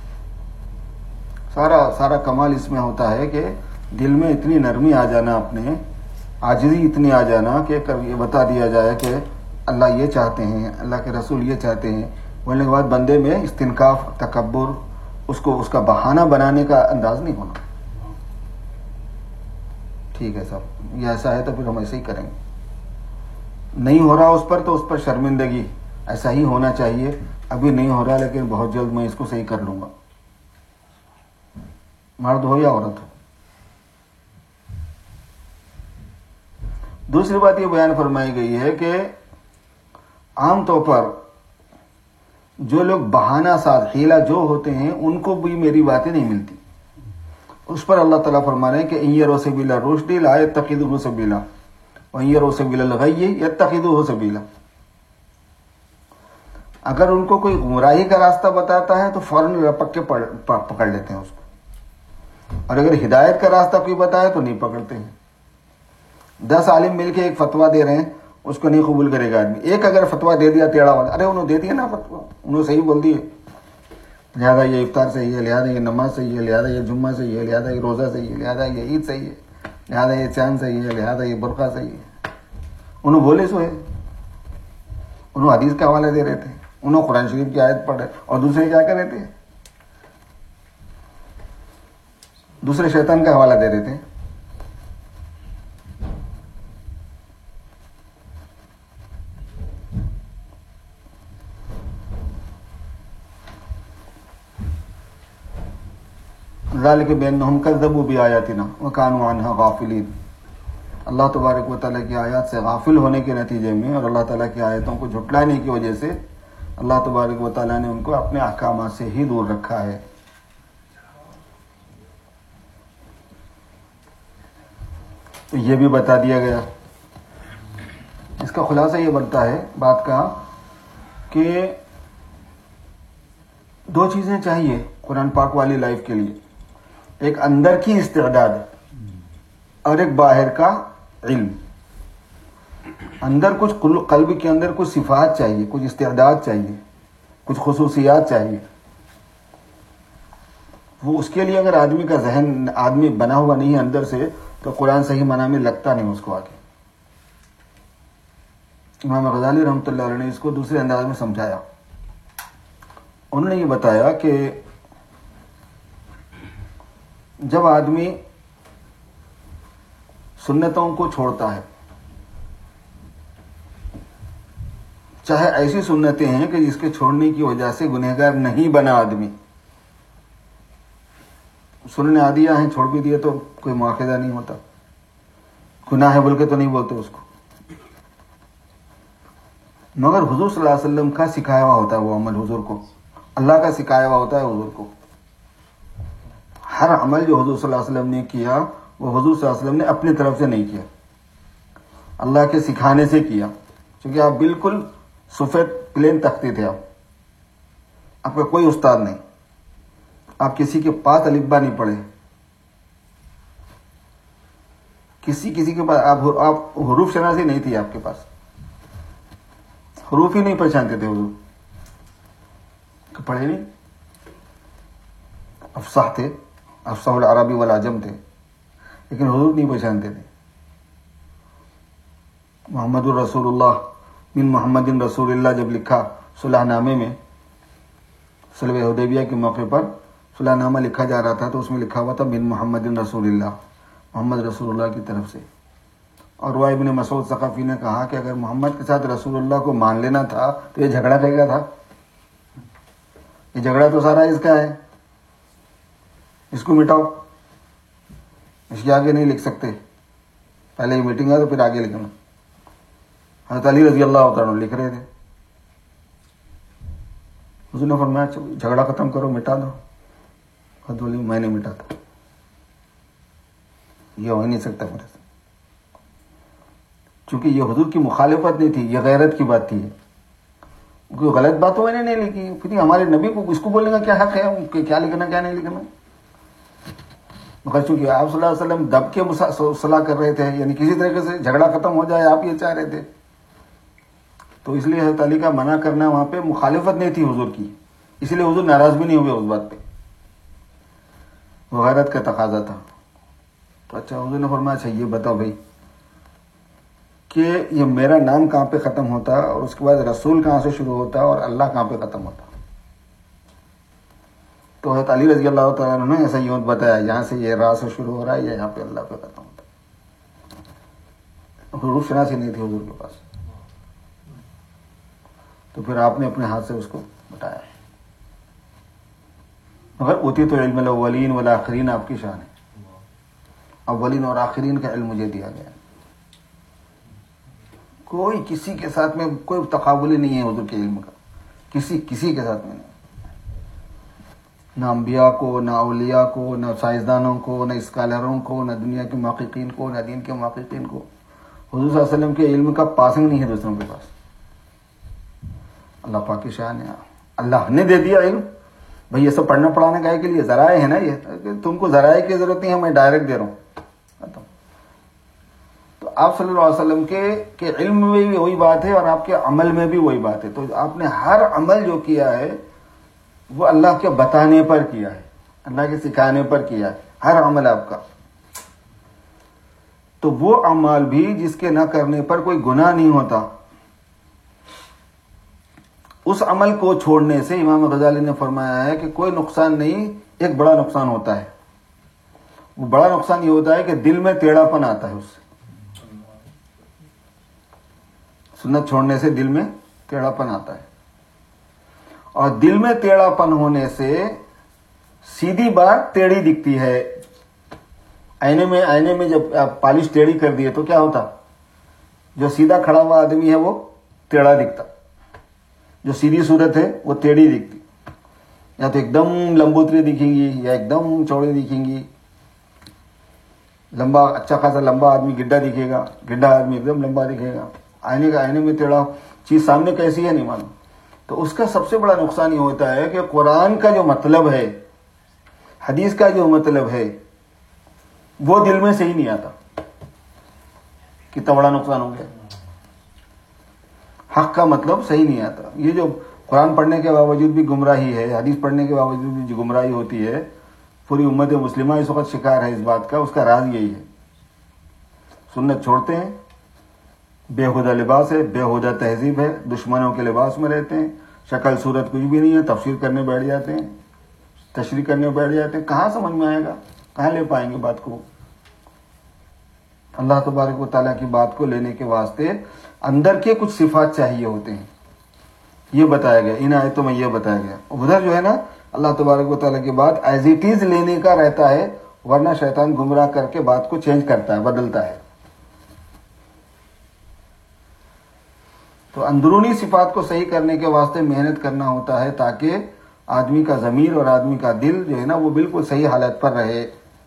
سارا سارا کمال اس میں ہوتا ہے کہ دل میں اتنی نرمی آ جانا، اپنے عاجزی اتنی آ جانا کہ یہ بتا دیا جائے کہ اللہ یہ چاہتے ہیں، اللہ کے رسول یہ چاہتے ہیں. بولنے کے بعد بندے میں استنکاف، تکبر، اس کو اس کا بہانہ بنانے کا انداز نہیں ہونا. ٹھیک ہے صاحب، یہ ایسا ہے تو پھر ہم ایسے ہی کریں گے. نہیں ہو رہا اس پر تو اس پر شرمندگی، ایسا ہی ہونا چاہیے. ابھی نہیں ہو رہا لیکن بہت جلد میں اس کو صحیح کر لوں گا. مرد ہو یا عورت ہو. دوسری بات یہ بیان فرمائی گئی ہے کہ عام طور پر جو لوگ بہانہ ساز، حیلہ جو ہوتے ہیں، ان کو بھی میری باتیں نہیں ملتی. اس پر اللہ تعالیٰ فرما رہے ہیں کہ ان یروا سبیل الرشد لا یتخذوہ سبیلا وان یروا سبیل الغی یتخذوہ سبیلا. اگر ان کو کوئی گمراہی کا راستہ بتاتا ہے تو فوراً لپک کے پکڑ لیتے ہیں اس کو، اور اگر ہدایت کا راستہ کوئی بتائے تو نہیں پکڑتے ہیں. دس عالم مل کے ایک فتویٰ دے رہے ہیں، اس کو نہیں قبول کرے گا آدمی. ایک اگر فتویٰ دے دیا ٹیڑھا والا، ارے انہوں نے دے دیا نا فتویٰ، انہوں نے صحیح بول دیے، لہٰذا یہ افطار صحیح ہے، لہٰذا یہ نماز صحیح ہے، لہٰذا یہ جمعہ صحیح ہے، لہٰذا یہ روزہ صحیح ہے، لہٰذا یہ عید صحیح ہے، لہٰذا یہ چاند صحیح ہے، لہٰذا یہ برقع صحیح ہے. انہوں بولے سو ہے، انہوں حدیث کا حوالہ دے رہے تھے، انہوں قرآن شریف کی آیت پڑھ رہے، اور دوسرے کیا کر رہے تھے؟ دوسرے شیطان کا حوالہ دے رہے تھے. ذالک بانہم کذبوا بآیاتنا وکانوا عنہا غافلین. اللہ تبارک و تعالیٰ کی آیات سے غافل ہونے کے نتیجے میں اور اللہ تعالیٰ کی آیتوں کو جھٹلانے کی وجہ سے اللہ تبارک و تعالیٰ نے ان کو اپنے احکامات سے ہی دور رکھا ہے. تو یہ بھی بتا دیا گیا. اس کا خلاصہ یہ بنتا ہے بات کا کہ دو چیزیں چاہیے قرآن پاک والی لائف کے لیے، ایک اندر کی استعداد اور ایک باہر کا علم. اندر کچھ قلب کے اندر کچھ صفات چاہیے، کچھ استعداد چاہیے، کچھ خصوصیات چاہیے. وہ اس کے لیے اگر آدمی کا ذہن آدمی بنا ہوا نہیں ہے اندر سے تو قرآن صحیح معنی میں لگتا نہیں اس کو آگے. امام غزالی رحمۃ اللہ علیہ نے اس کو دوسرے انداز میں سمجھایا. انہوں نے یہ بتایا کہ جب آدمی سنتوں کو چھوڑتا ہے، چاہے ایسی سنتیں ہیں کہ جس کے چھوڑنے کی وجہ سے گنہگار نہیں بنا آدمی، سننے عادیہ ہیں چھوڑ بھی دیے تو کوئی مواخذہ نہیں ہوتا، گناہ ہے بول کے تو نہیں بولتے اس کو، مگر حضور صلی اللہ علیہ وسلم کا سکھایا ہوا ہوتا ہے وہ عمل، حضور کو اللہ کا سکھایا ہوا ہوتا ہے حضور کو. ہر عمل جو حضور صلی اللہ علیہ وسلم نے کیا وہ حضور صلی اللہ علیہ وسلم نے اپنی طرف سے نہیں کیا، اللہ کے سکھانے سے کیا. کیونکہ آپ بالکل سفید پلین تختے تھے، آپ آپ کا کوئی استاد نہیں، آپ کسی کے پاس الف با نہیں پڑھے، کسی کسی کے پاس آپ آپ حروف شناسی نہیں تھی، آپ کے پاس حروف ہی نہیں پہچانتے تھے حضور، پڑھے نہیں. افصاح تھے، افصاح العربی والعجم تھے، لیکن حضور نہیں پہچانتے تھے. محمد الرسول اللہ من محمد رسول اللہ جب لکھا صلح نامے میں، صلح حدیبیہ کے موقع پر صلح نامہ لکھا جا رہا تھا تو اس میں لکھا ہوا تھا من محمد رسول اللہ، محمد رسول اللہ کی طرف سے. اور روایت ابن مسعود ثقفی نے کہا کہ اگر محمد کے ساتھ رسول اللہ کو مان لینا تھا تو یہ جھگڑا کہے تھا، یہ جھگڑا تو سارا اس کا ہے، اس کو مٹاؤ، اس کے آگے نہیں لکھ سکتے، پہلے یہ میٹنگ ہے تو پھر آگے لکھنا. حضرت علی رضی اللہ عنہ لکھ رہے تھے، حضور نے فرمایا جھگڑا ختم کرو، مٹا دو. حضرت علی میں نہیں مٹاتا، یہ ہو ہی نہیں سکتا میرے سے، چونکہ یہ حضور کی مخالفت نہیں تھی، یہ غیرت کی بات تھی. کوئی غلط بات تو میں نے نہیں لکھی، پھر ہمارے نبی کو اس کو بولنے کا کیا حق ہے کہ کیا لکھنا کیا نہیں لکھنا. مگر چونکہ آپ صلی اللہ علیہ وسلم دب کے صلاح کر رہے تھے، یعنی کسی طریقے سے جھگڑا ختم ہو جائے، آپ یہ چاہ رہے تھے، تو اس لیے حضرت علی کا منع کرنا وہاں پہ مخالفت نہیں تھی حضور کی، اس لیے حضور ناراض بھی نہیں ہوئے اس بات پہ، وہ غیرت کا تقاضا تھا. تو اچھا حضور نے فرمایا اچھا یہ بتاؤ بھائی کہ یہ میرا نام کہاں پہ ختم ہوتا اور اس کے بعد رسول کہاں سے شروع ہوتا اور اللہ کہاں پہ ختم ہوتا. تو حضرت علی رضی اللہ تعالیٰ عنہ نے ایسا یوں بتایا، یہاں سے یہ راہ سے شروع ہو رہا ہے، یا یہاں پہ اللہ پہ ختم ہوتا ہے. حروف شناسی نہیں تھی حضور کے پاس، تو پھر آپ نے اپنے ہاتھ سے اس کو بتایا. مگر اوتی تو علم الاولین والآخرین آپ کی شان ہے، اولین اور آخرین کا علم مجھے دیا گیا. کوئی کسی کے ساتھ میں کوئی تقابل نہیں ہے حضور کے علم کا، کسی کسی کے ساتھ میں نہیں، نہ انبیاء کو، نہ اولیاء کو، نہ سائنسدانوں کو، نہ اسکالروں کو، نہ دنیا کے محققین کو، نہ دین کے محققین کو. حضور صلی اللہ علیہ وسلم کے علم کا پاسنگ نہیں ہے دوسروں کے پاس. اللہ پاک کی شان ہے، اللہ نے دے دیا علم. بھئی یہ سب پڑھنا پڑھانے کا کے لیے ذرائع ہے نا، یہ تم کو ذرائع کی ضرورت نہیں ہے، میں ڈائریکٹ دے رہا ہوں. تو آپ صلی اللہ علیہ وسلم کے کہ علم میں بھی وہی بات ہے اور آپ کے عمل میں بھی وہی بات ہے. تو آپ نے ہر عمل جو کیا ہے وہ اللہ کے بتانے پر کیا ہے, اللہ کے سکھانے پر کیا ہے, ہر عمل آپ کا. تو وہ اعمال بھی جس کے نہ کرنے پر کوئی گناہ نہیں ہوتا, اس عمل کو چھوڑنے سے امام غزالی نے فرمایا ہے کہ کوئی نقصان نہیں, ایک بڑا نقصان ہوتا ہے. وہ بڑا نقصان یہ ہوتا ہے کہ دل میں ٹیڑھا پن آتا ہے. اس سے سنت چھوڑنے سے دل میں ٹیڑھا پن آتا ہے, اور دل میں ٹیڑھا پن ہونے سے سیدھی بات ٹیڑھی دکھتی ہے. آئینے میں آئینے میں جب آپ پالش ٹیڑھی کر دیے تو کیا ہوتا, جو سیدھا کھڑا ہوا آدمی ہے وہ ٹیڑھا دکھتا, جو سیدھی صورت ہے وہ ٹیڑھی دکھتی. یا تو ایک دم لمبوتری دکھیں گی یا ایک دم چوڑی دکھیں گی. لمبا اچھا خاصا لمبا آدمی گڈھا دکھے گا, گڈھا آدمی ایک دم لمبا دکھے گا. آئینے کا آئینے میں ٹیڑھا چیز سامنے کیسی ہے نہیں معلوم. تو اس کا سب سے بڑا نقصان یہ ہوتا ہے کہ قرآن کا جو مطلب ہے, حدیث کا جو مطلب ہے, وہ دل میں صحیح نہیں آتا. کتنا بڑا نقصان ہو گیا. حق کا مطلب صحیح نہیں آتا. یہ جو قرآن پڑھنے کے باوجود بھی گمراہی ہے, حدیث پڑھنے کے باوجود بھی جو گمراہی ہوتی ہے, پوری امت مسلمہ اس وقت شکار ہے اس بات کا. اس کا راز یہی ہے, سنت چھوڑتے ہیں, بےہودہ لباس ہے, بےہودہ تہذیب ہے, دشمنوں کے لباس میں رہتے ہیں, شکل صورت کچھ بھی نہیں ہے, تفسیر کرنے بیٹھ جاتے ہیں, تشریح کرنے بیٹھ جاتے ہیں. کہاں سمجھ میں آئے گا, کہاں لے پائیں گے بات کو. اللہ تبارک و تعالیٰ کی بات کو لینے کے واسطے اندر کے کچھ صفات چاہیے ہوتے ہیں. یہ بتایا گیا, ان آیتوں میں یہ بتایا گیا. ادھر جو ہے نا اللہ تبارک و تعالیٰ کی بات ایز اٹ از لینے کا رہتا ہے, ورنہ شیطان گمراہ کر کے بات کو چینج کرتا ہے, بدلتا ہے. تو اندرونی صفات کو صحیح کرنے کے واسطے محنت کرنا ہوتا ہے, تاکہ آدمی کا ضمیر اور آدمی کا دل جو ہے نا وہ بالکل صحیح حالت پر رہے,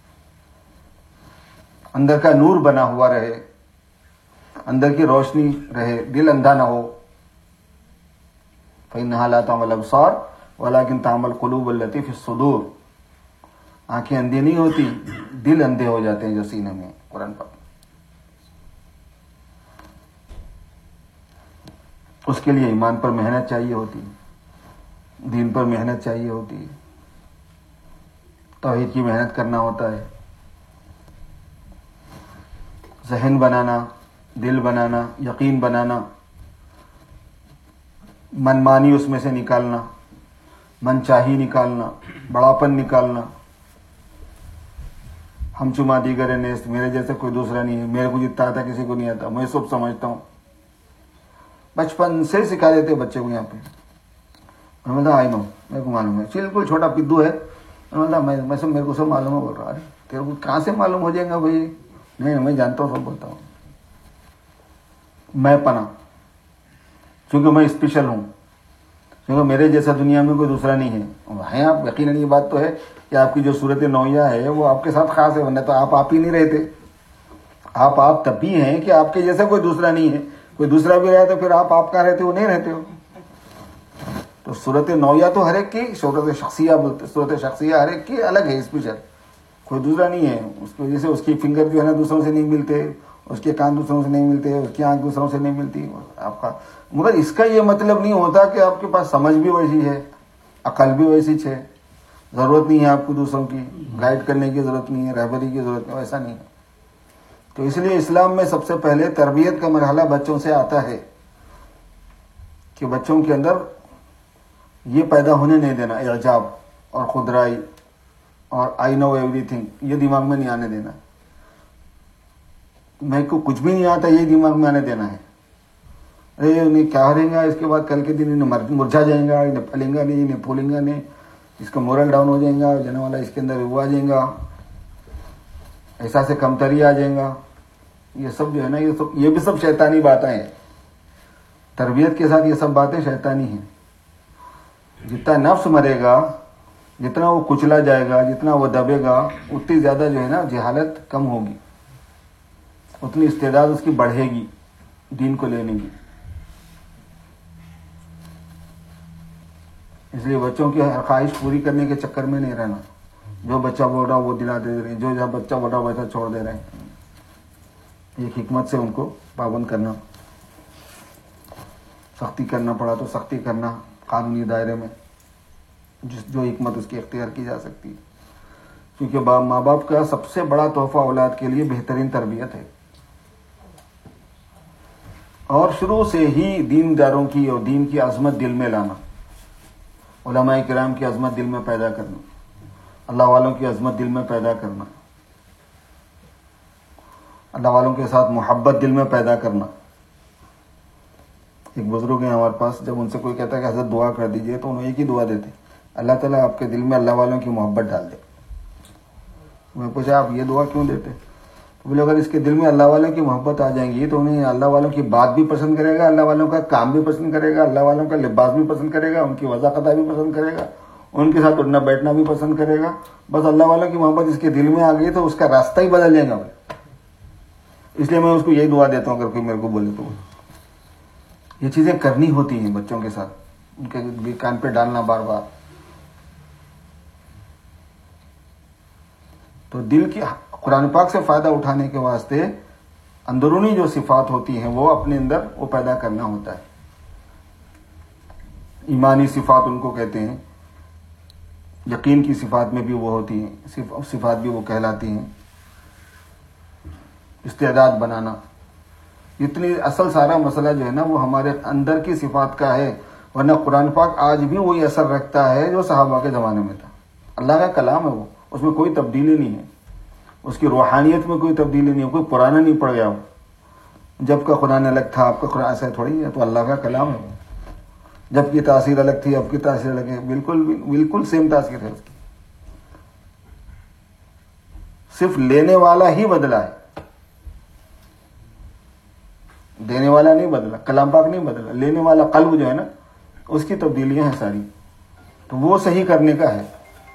اندر کا نور بنا ہوا رہے, اندر کی روشنی رہے, دل اندھا نہ ہو. فَإِنَّهَا لَا تَعْمَى الْأَبْصَارُ وَلَكِنْ تَعْمَى الْقُلُوبُ الَّتِي فِي الصُّدُورِ. آنکھیں اندھی نہیں ہوتی, دل اندھے ہو جاتے ہیں جو سینے میں. قرآن پاک اس کے لیے ایمان پر محنت چاہیے ہوتی, دین پر محنت چاہیے ہوتی, توحید کی محنت کرنا ہوتا ہے. ذہن بنانا, دل بنانا, یقین بنانا, من مانی اس میں سے نکالنا, من چاہی نکالنا, بڑاپن نکالنا. ہم چما دیگر نیست, میرے جیسے کوئی دوسرا نہیں ہے, میرے کو جتنا آتا کسی کو نہیں آتا, میں سب سمجھتا ہوں. بچپن سے سکھا دیتے بچے کو. یہاں پہ میں بولتا آئی نو, میرے کو معلوم ہے, بالکل چھوٹا پدو ہے, میں بولتا میں سب میرے کو سب معلوم ہے. بول رہا ہے تیرے کو کہاں سے معلوم ہو جائے گا بھائی, نہیں میں جانتا ہوں, سب بولتا ہوں. میں پنا, چونکہ میں اسپیشل ہوں, کیونکہ میرے جیسا دنیا میں کوئی دوسرا نہیں ہے. ہیں آپ, یقیناً یہ بات تو ہے کہ آپ کی جو صورت نوعیہ ہے وہ آپ کے ساتھ خاص ہے, ورنہ تو آپ آپ ہی نہیں رہتے. آپ آپ تب بھی ہیں کہ آپ کے جیسا کوئی دوسرا نہیں ہے. کوئی دوسرا بھی رہے تو پھر آپ آپ کہاں رہتے ہو, نہیں رہتے ہو. تو صورت نوعیہ تو ہر ایک کی, صورت شخصیہ بولتے, صورت شخصیہ ہر ایک کی الگ ہے, اسپیشل, کوئی دوسرا نہیں ہے. اس کی وجہ سے اس کی فنگر جو ہے نا دوسروں سے نہیں ملتے, اس کے کان دوسروں سے نہیں ملتے, اس کی آنکھ دوسروں سے نہیں ملتی. آپ کا مگر اس کا یہ مطلب نہیں ہوتا کہ آپ کے پاس سمجھ بھی ویسی ہے, عقل بھی ویسی ہے, ضرورت نہیں ہے آپ کو دوسروں کی گائیڈ کرنے کی ضرورت نہیں ہے, رہبری کی ضرورت نہیں, ایسا نہیں ہے. تو اس لیے اسلام میں سب سے پہلے تربیت کا مرحلہ بچوں سے آتا ہے کہ بچوں کے اندر یہ پیدا ہونے نہیں دینا, اعجاب اور خودرائی اور آئی نو ایوری تھنگ, یہ دماغ میں نہیں آنے دینا. میں کو کچھ بھی نہیں آتا یہ دماغ میں آنے دینا ہے. ارے انہیں کیا رہیں گا, اس کے بعد کل کے دن انہیں مرجھا جائیں گا, انہیں پھلیں گا نہیں, انہیں پھولیں گا نہیں, اس کا مورل ڈاؤن ہو جائیں گا, جانے والا اس کے اندر وہ آ جائیں گا, احساس کمتری آ جائیں گا. یہ سب جو ہے نا, یہ سب یہ بھی سب شیطانی باتیں ہیں. تربیت کے ساتھ یہ سب باتیں شیطانی ہیں. جتنا نفس مرے گا, جتنا وہ کچلا جائے گا, جتنا وہ دبے گا, اتنی زیادہ جو ہے نا جہالت کم ہوگی, اتنی استعداد اس کی بڑھے گی دین کو لینے کی. اس لیے بچوں کی ہر خواہش پوری کرنے کے چکر میں نہیں رہنا. جو بچہ بول رہا وہ دلا دے رہے ہیں, جو جہاں بچہ بول رہا ویسا چھوڑ دے رہے ہیں. ایک حکمت سے ان کو پابند کرنا، سختی کرنا پڑا تو سختی کرنا قانونی دائرے میں، جس جو حکمت اس کی اختیار کی جا سکتی ہے، کیونکہ ماں باپ کا سب سے بڑا تحفہ اولاد کے لیے بہترین تربیت ہے، اور شروع سے ہی دینداروں کی اور دین کی عظمت دل میں لانا، علماء کرام کی عظمت دل میں پیدا کرنا، اللہ والوں کی عظمت دل میں پیدا کرنا، اللہ والوں کے ساتھ محبت دل میں پیدا کرنا۔ ایک بزرگ ہیں ہمارے پاس، جب ان سے کوئی کہتا ہے کہ حضرت دعا کر دیجئے تو انہوں ایک ہی دعا دیتے، اللہ تعالیٰ آپ کے دل میں اللہ والوں کی محبت ڈال دے۔ میں پوچھا آپ یہ دعا کیوں دیتے؟ تو بولے اگر اس کے دل میں اللہ والوں کی محبت آ جائیں گی تو انہیں اللہ والوں کی بات بھی پسند کرے گا، اللہ والوں کا کام بھی پسند کرے گا، اللہ والوں کا لباس بھی پسند کرے گا، ان کی وضاقت بھی پسند کرے گا، ان کے ساتھ اٹھنا بیٹھنا بھی پسند کرے گا۔ بس اللہ والوں کی محبت اس کے دل میں آ گئی تو اس کا راستہ ہی بدل جائے گا۔ اس لیے میں اس کو یہی دعا دیتا ہوں، اگر کوئی میرے کو بولے تو یہ چیزیں کرنی ہوتی ہیں بچوں کے ساتھ، ان کے کان پہ ڈالنا بار بار۔ تو دل کی قرآن پاک سے فائدہ اٹھانے کے واسطے اندرونی جو صفات ہوتی ہیں وہ اپنے اندر وہ پیدا کرنا ہوتا ہے۔ ایمانی صفات ان کو کہتے ہیں، یقین کی صفات میں بھی وہ ہوتی ہیں، صفات بھی وہ کہلاتی ہیں۔ استعداد بنانا، اتنی اصل سارا مسئلہ جو ہے نا وہ ہمارے اندر کی صفات کا ہے، ورنہ قرآن پاک آج بھی وہی اثر رکھتا ہے جو صحابہ کے زمانے میں تھا۔ اللہ کا کلام ہے وہ، اس میں کوئی تبدیلی نہیں ہے، اس کی روحانیت میں کوئی تبدیلی نہیں ہے، کوئی پرانا نہیں پڑ گیا وہ۔ جب کا قرآن الگ تھا آپ کا قرآن ایسا تھوڑی ہے، تو اللہ کا کلام ہے وہ۔ جب کی تاثیر الگ تھی اب کی تاثیر الگ ہے، بالکل بالکل سیم تاثیر ہے اس کی، صرف لینے والا ہی بدلا ہے، دینے والا نہیں بدلا، کلام پاک نہیں بدلا، لینے والا قلب جو ہے نا اس کی تبدیلیاں ہیں ساری، تو وہ صحیح کرنے کا ہے۔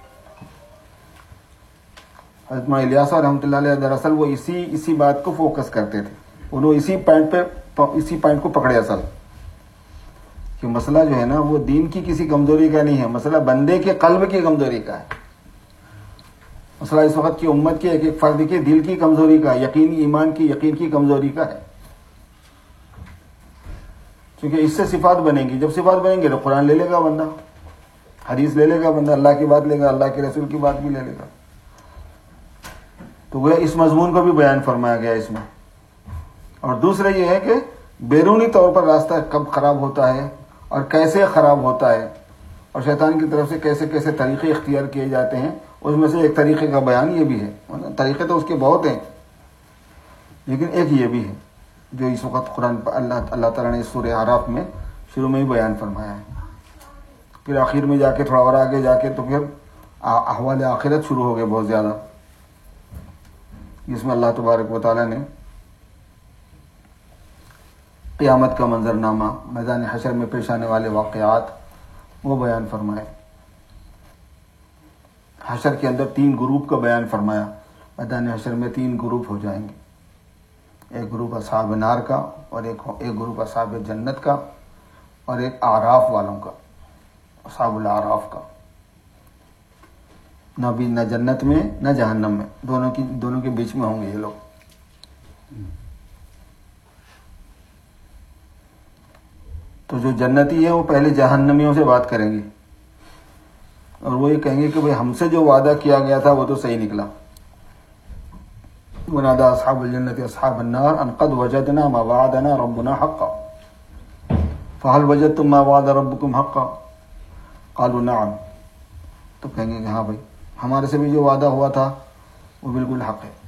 حضرت مولانا الیاس رحمۃ اللہ علیہ دراصل وہ اسی اسی بات کو فوکس کرتے تھے، انہوں اسی پوائنٹ پہ اسی پوائنٹ کو پکڑے اصل، کہ مسئلہ جو ہے نا وہ دین کی کسی کمزوری کا نہیں ہے، مسئلہ بندے کے قلب کی کمزوری کا ہے، مسئلہ اس وقت کی امت کے ایک ایک فرد کے دل کی کمزوری کا، یقین ایمان کی یقین کی کمزوری کا ہے، کیونکہ اس سے صفات بنیں گی، جب صفات بنیں گے تو قرآن لے لے گا بندہ، حدیث لے لے گا بندہ، اللہ کی بات لے گا، اللہ کے رسول کی بات بھی لے لے گا۔ تو وہ اس مضمون کو بھی بیان فرمایا گیا اس میں۔ اور دوسرا یہ ہے کہ بیرونی طور پر راستہ کب خراب ہوتا ہے اور کیسے خراب ہوتا ہے، اور شیطان کی طرف سے کیسے کیسے طریقے اختیار کیے جاتے ہیں، اس میں سے ایک طریقے کا بیان یہ بھی ہے۔ طریقے تو اس کے بہت ہیں، لیکن ایک یہ بھی ہے جو اس وقت قرآن اللہ اللہ تعالیٰ نے سورہ اعراف میں شروع میں ہی بیان فرمایا ہے، پھر آخر میں جا کے تھوڑا اور آگے جا کے تو پھر احوال آخرت شروع ہو گئے بہت زیادہ، جس میں اللہ تبارک و تعالیٰ نے قیامت کا منظرنامہ، میدان حشر میں پیش آنے والے واقعات وہ بیان فرمائے۔ حشر کے اندر تین گروپ کا بیان فرمایا، میدان حشر میں تین گروپ ہو جائیں گے، ایک گروپ اصحاب نار کا، اور ایک ایک گروپ اصحاب جنت کا، اور ایک اعراف والوں کا، اصحاب الاعراف کا۔ نہ بھی نہ جنت میں نہ جہنم میں، دونوں کی دونوں کے بیچ میں ہوں گے یہ لوگ۔ تو جو جنتی ہیں وہ پہلے جہنمیوں سے بات کریں گے، اور وہ یہ کہیں گے کہ بھئی ہم سے جو وعدہ کیا گیا تھا وہ تو صحیح نکلا۔ ونادى اصحاب الجنة اصحاب النار ان قد وجدنا ما وعدنا ربنا حقا فهل وجدتم ما وعد ربكم حقا قالوا نعم، تو کہیں گے کہ ہاں بھائی ہمارے سے بھی جو وعدہ ہوا تھا وہ بالکل حق ہے۔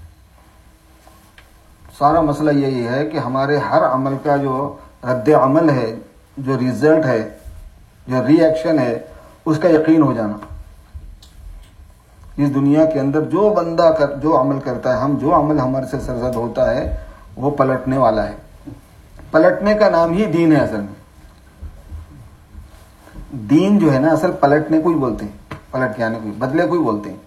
سارا مسئلہ یہی ہے کہ ہمارے ہر عمل کا جو رد عمل ہے، جو ریزلٹ ہے، جو ری ایکشن ہے، اس کا یقین ہو جانا۔ اس دنیا کے اندر جو بندہ کر جو عمل کرتا ہے، ہم جو عمل ہمارے سے سرزد ہوتا ہے وہ پلٹنے والا ہے۔ پلٹنے کا نام ہی دین ہے۔ اصل میں دین جو ہے نا اصل پلٹنے کو ہی بولتے ہیں، پلٹ کے آنے کو، بدلے کو ہی بولتے ہیں۔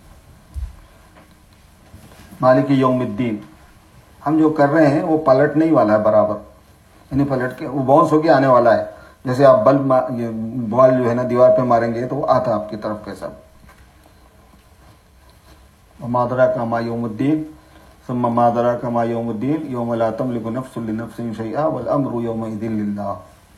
مالک یوم الدین، ہم جو کر رہے ہیں وہ پلٹنے ہی والا ہے برابر، یعنی پلٹ کے وہ باؤنس ہو کے آنے والا ہے۔ جیسے آپ بلب بال جو ہے نا دیوار پہ ماریں گے تو وہ آتا آپ کی طرف کیسا۔ وما ادراک ما یوم الدین، ثم ما ادراک ما یوم الدین یوم لا تملک نفس لنفس شیئا والامر یومئذ للہ.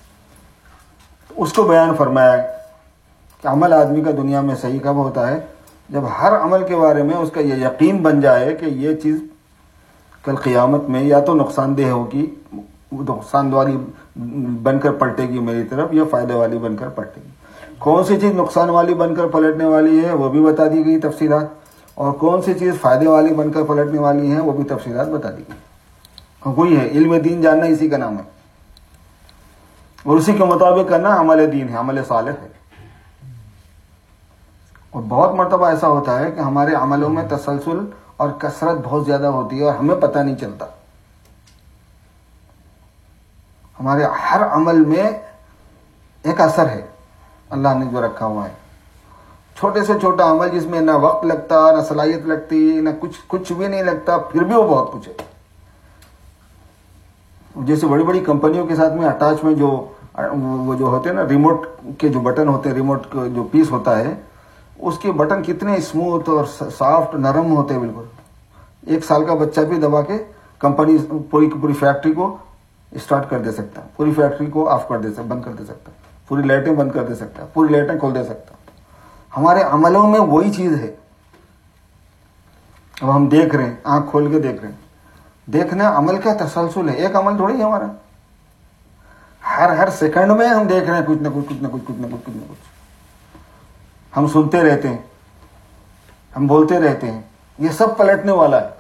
اس کو بیان فرمایا کہ عمل آدمی کا دنیا میں صحیح کب ہوتا ہے؟ جب ہر عمل کے بارے میں اس کا یہ یقین بن جائے کہ یہ چیز کل قیامت میں یا تو نقصان دہ ہوگی، نقصان والی بن کر پلٹے گی میری طرف، یا فائدے والی بن کر پلٹے گی. کون سی چیز نقصان والی بن کر پلٹنے والی ہے وہ بھی بتا دی گئی تفصیلات، اور کون سی چیز فائدے والی بن کر پلٹنے والی ہے وہ بھی تفصیلات بتا دی گئی. وہی ہے علم دین، جاننا اسی کا نام ہے، اور اسی کے مطابق کرنا عمل دین ہے، عمل صالح ہے. اور بہت مرتبہ ایسا ہوتا ہے کہ ہمارے عملوں میں تسلسل اور کثرت بہت زیادہ ہوتی ہے اور ہمیں پتہ نہیں چلتا. ہمارے ہر عمل میں ایک اثر ہے اللہ نے جو رکھا ہوا ہے. چھوٹے سے چھوٹا عمل جس میں نہ وقت لگتا، نہ صلاحیت لگتی، نہ کچھ کچھ بھی نہیں لگتا، پھر بھی وہ بہت کچھ ہے. جیسے بڑی بڑی کمپنیوں کے ساتھ میں اٹیچ میں جو وہ جو ہوتے ہیں نا ریموٹ کے جو بٹن ہوتے ہیں، ریموٹ کا جو پیس ہوتا ہے، اس کے بٹن کتنے اسموتھ اور سافٹ نرم ہوتے ہیں بالکل. ایک سال کا بچہ بھی دبا کے کمپنی پوری کی پوری فیکٹری کو اسٹارٹ کر دے سکتا ہے، پوری فیکٹری کو آف کر دے سکتا، بند کر دے سکتا، پوری لائٹیں بند کر دے سکتا، پوری لائٹیں کھول دے سکتا. ہمارے عملوں میں وہی چیز ہے. اب ہم دیکھ رہے ہیں، آنکھ کھول کے دیکھ رہے ہیں. دیکھنا عمل کا تسلسل ہے، ایک عمل تھوڑی ہے ہمارا. ہر ہر سیکنڈ میں ہم دیکھ رہے ہیں کچھ نہ کچھ کچھ نہ کچھ کچھ نہ کچھ کچھ نہ کچھ. ہم سنتے رہتے ہیں، ہم بولتے رہتے ہیں، یہ سب پلٹنے والا ہے.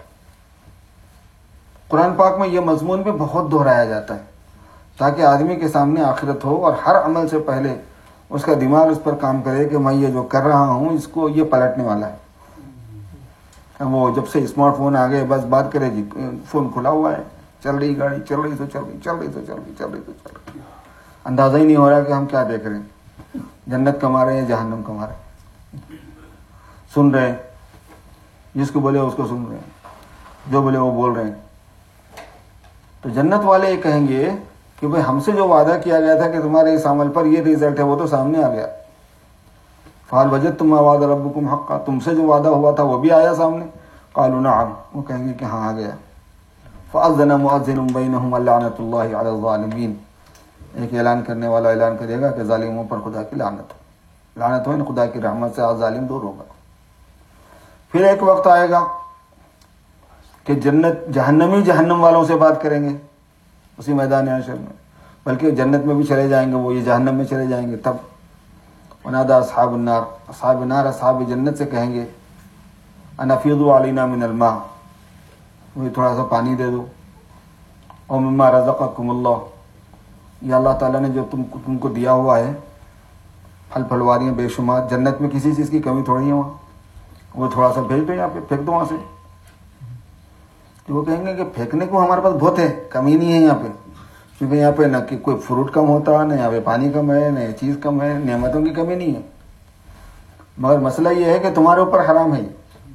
قرآن پاک میں یہ مضمون بھی بہت دہرایا جاتا ہے تاکہ آدمی کے سامنے آخرت ہو، اور ہر عمل سے پہلے اس کا دماغ اس پر کام کرے کہ میں یہ جو کر رہا ہوں اس کو یہ پلٹنے والا ہے. وہ جب سے اسمارٹ فون آ گئے بس بات کرے جی، فون کھلا ہوا ہے، چل رہی گاڑی، چل رہی تو چل رہی، چل رہی تو چل رہی، چل رہی تو چل رہی. اندازہ ہی نہیں ہو رہا کہ ہم کیا دیکھ رہے ہیں، جنت کما رہے ہیں جہنم کما رہے ہیں. سن رہے ہیں، جس کو بولے اس کو سن رہے ہیں، جو بولے وہ بول رہے ہیں. تو جنت والے یہ کہیں گے کہ بھائی ہم سے جو وعدہ کیا گیا تھا کہ تمہارے اس عمل پر یہ رزلٹ ہے وہ تو سامنے آ گیا. فَهَلْ وَجَدْتُم مَّا وَعَدَ رَبُّكُمْ حَقًّا، تم سے جو وعدہ ہوا تھا وہ بھی آیا سامنے. قالوا نعم، وہ کہیں گے کہ ہاں آ گیا. فَأَذَّنَ مُؤَذِّنٌ بَيْنَهُمْ اللَّعْنَةُ اللَّهِ عَلَى الظَّالِمِينَ، ایک اعلان کرنے والا اعلان کرے گا کہ ظالموں پر خدا کی لعنت ہو. لعنت ہو، خدا کی رحمت سے آج ظالم دور ہوگا. پھر ایک وقت آئے گا کہ جنت جہنمی جہنم والوں سے بات کریں گے اسی میدان حشر میں، بلکہ جنت میں بھی چلے جائیں گے، وہ یہ جہنم میں چلے جائیں گے. تب ونادى اصحاب النار، اصحاب النار اصحاب جنت سے کہیں گے ان افیضوا علینا من الماء، مجھے تھوڑا سا پانی دے دو. اور مما رزقکم اللہ، یہ اللہ تعالیٰ نے جو تم تم کو دیا ہوا ہے پھل پھلواریاں بے شمار، جنت میں کسی چیز کی کمی تھوڑی ہے وہاں، وہ تھوڑا سا بھیج دو یہاں پہ، پھینک دو وہاں سے. تو وہ کہیں گے کہ پھینکنے کو ہمارے پاس بہت ہے، کمی نہیں ہے یہاں پہ، کیونکہ یہاں پہ نہ کہ کوئی فروٹ کم ہوتا، نہ یہاں پہ پانی کم ہے، نہ یہ چیز کم ہے، نعمتوں کی کمی نہیں ہے. مگر مسئلہ یہ ہے کہ تمہارے اوپر حرام ہے.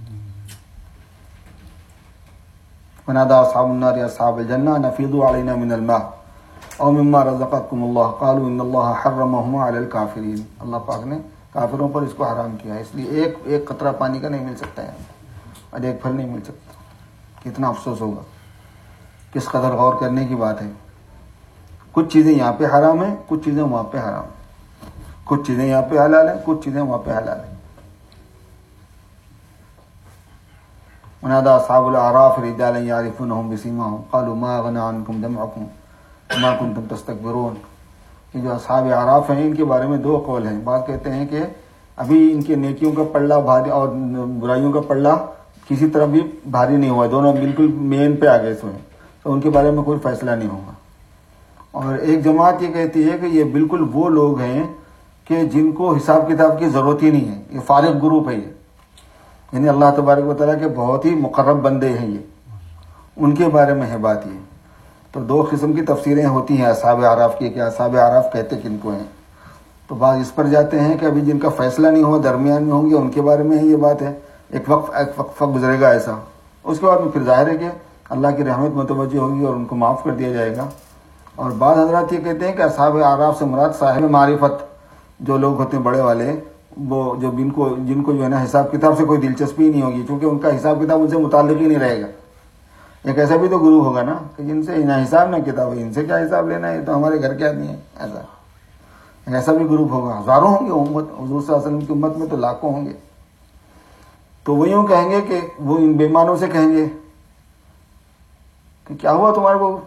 ونادى اصحاب النار اصحاب الجنة ان افيضوا علينا من الماء او مما رزقكم الله قالوا ان الله حرمهما على الكافرين. اللہ پاک نے کافروں پر اس کو حرام کیا ہے، اس لیے ایک ایک قطرہ پانی کا نہیں مل سکتا ہے اور ایک پھل نہیں مل سکتا. کتنا افسوس ہوگا، کس قدر غور کرنے کی بات ہے. کچھ چیزیں یہاں پہ حرام ہیں، کچھ چیزیں وہاں پہ حرام ہیں، کچھ چیزیں یہاں پہ حلال ہیں، کچھ چیزیں وہاں پہ حلال ہیں. ونادى اصحاب الاعراف رجالا يعرفونهم بسيماهم قالوا ما غنى عنكم جمعكم وما كنتم تستكبرون. یہ جو اصحاب اعراف ہیں ان کے بارے میں دو قول ہیں. بعض کہتے ہیں کہ ابھی ان کے نیکیوں کا پلڑا بھاری اور برائیوں کا پلڑا کسی طرف بھی بھاری نہیں ہوا، دونوں بالکل مین پہ آ گئے سو ہیں، تو ان کے بارے میں کوئی فیصلہ نہیں ہوگا. اور ایک جماعت یہ کہتی ہے کہ یہ بالکل وہ لوگ ہیں کہ جن کو حساب کتاب کی ضرورت ہی نہیں ہے، یہ فارغ گروپ ہے. یہ یعنی اللہ تبارک و تعالیٰ کے بہت ہی مقرب بندے ہیں، یہ ان کے بارے میں ہے بات. یہ تو دو قسم کی تفسیریں ہوتی ہیں اصحاب اعراف کی کہ اصحاب اعراف کہتے کن کو ہیں. تو بعض اس پر جاتے ہیں کہ ابھی جن کا فیصلہ نہیں ہوا درمیان میں ہوں گے ان کے بارے میں یہ بات ہے، ایک وقت ایک وقفہ گزرے گا ایسا، اس کے بعد میں پھر ظاہر ہے کہ اللہ کی رحمت متوجہ ہوگی اور ان کو معاف کر دیا جائے گا. اور بعض حضرات یہ کہتے ہیں کہ اصحاب اعراف سے مراد صاحب معرفت جو لوگ ہوتے ہیں بڑے والے، وہ جو جن کو جن کو جو ہے نا حساب کتاب سے کوئی دلچسپی نہیں ہوگی، چونکہ ان کا حساب کتاب ان سے متعلق ہی نہیں رہے گا. ایک ایسا بھی تو گرو ہوگا نا کہ جن سے نہ حساب نہ کتاب ہے، ان سے کیا حساب لینا ہے، یہ تو ہمارے گھر کے آدمی ہیں. ایسا ایسا بھی گروپ ہوگا، ہزاروں ہوں گے. امت حضور صلی اللہ علیہ وسلم کی امت میں تو لاکھوں ہوں گے. تو وہ یوں کہیں گے کہ وہ ان بےمانوں سے کہیں گے کہ کیا ہوا تمہارے کو،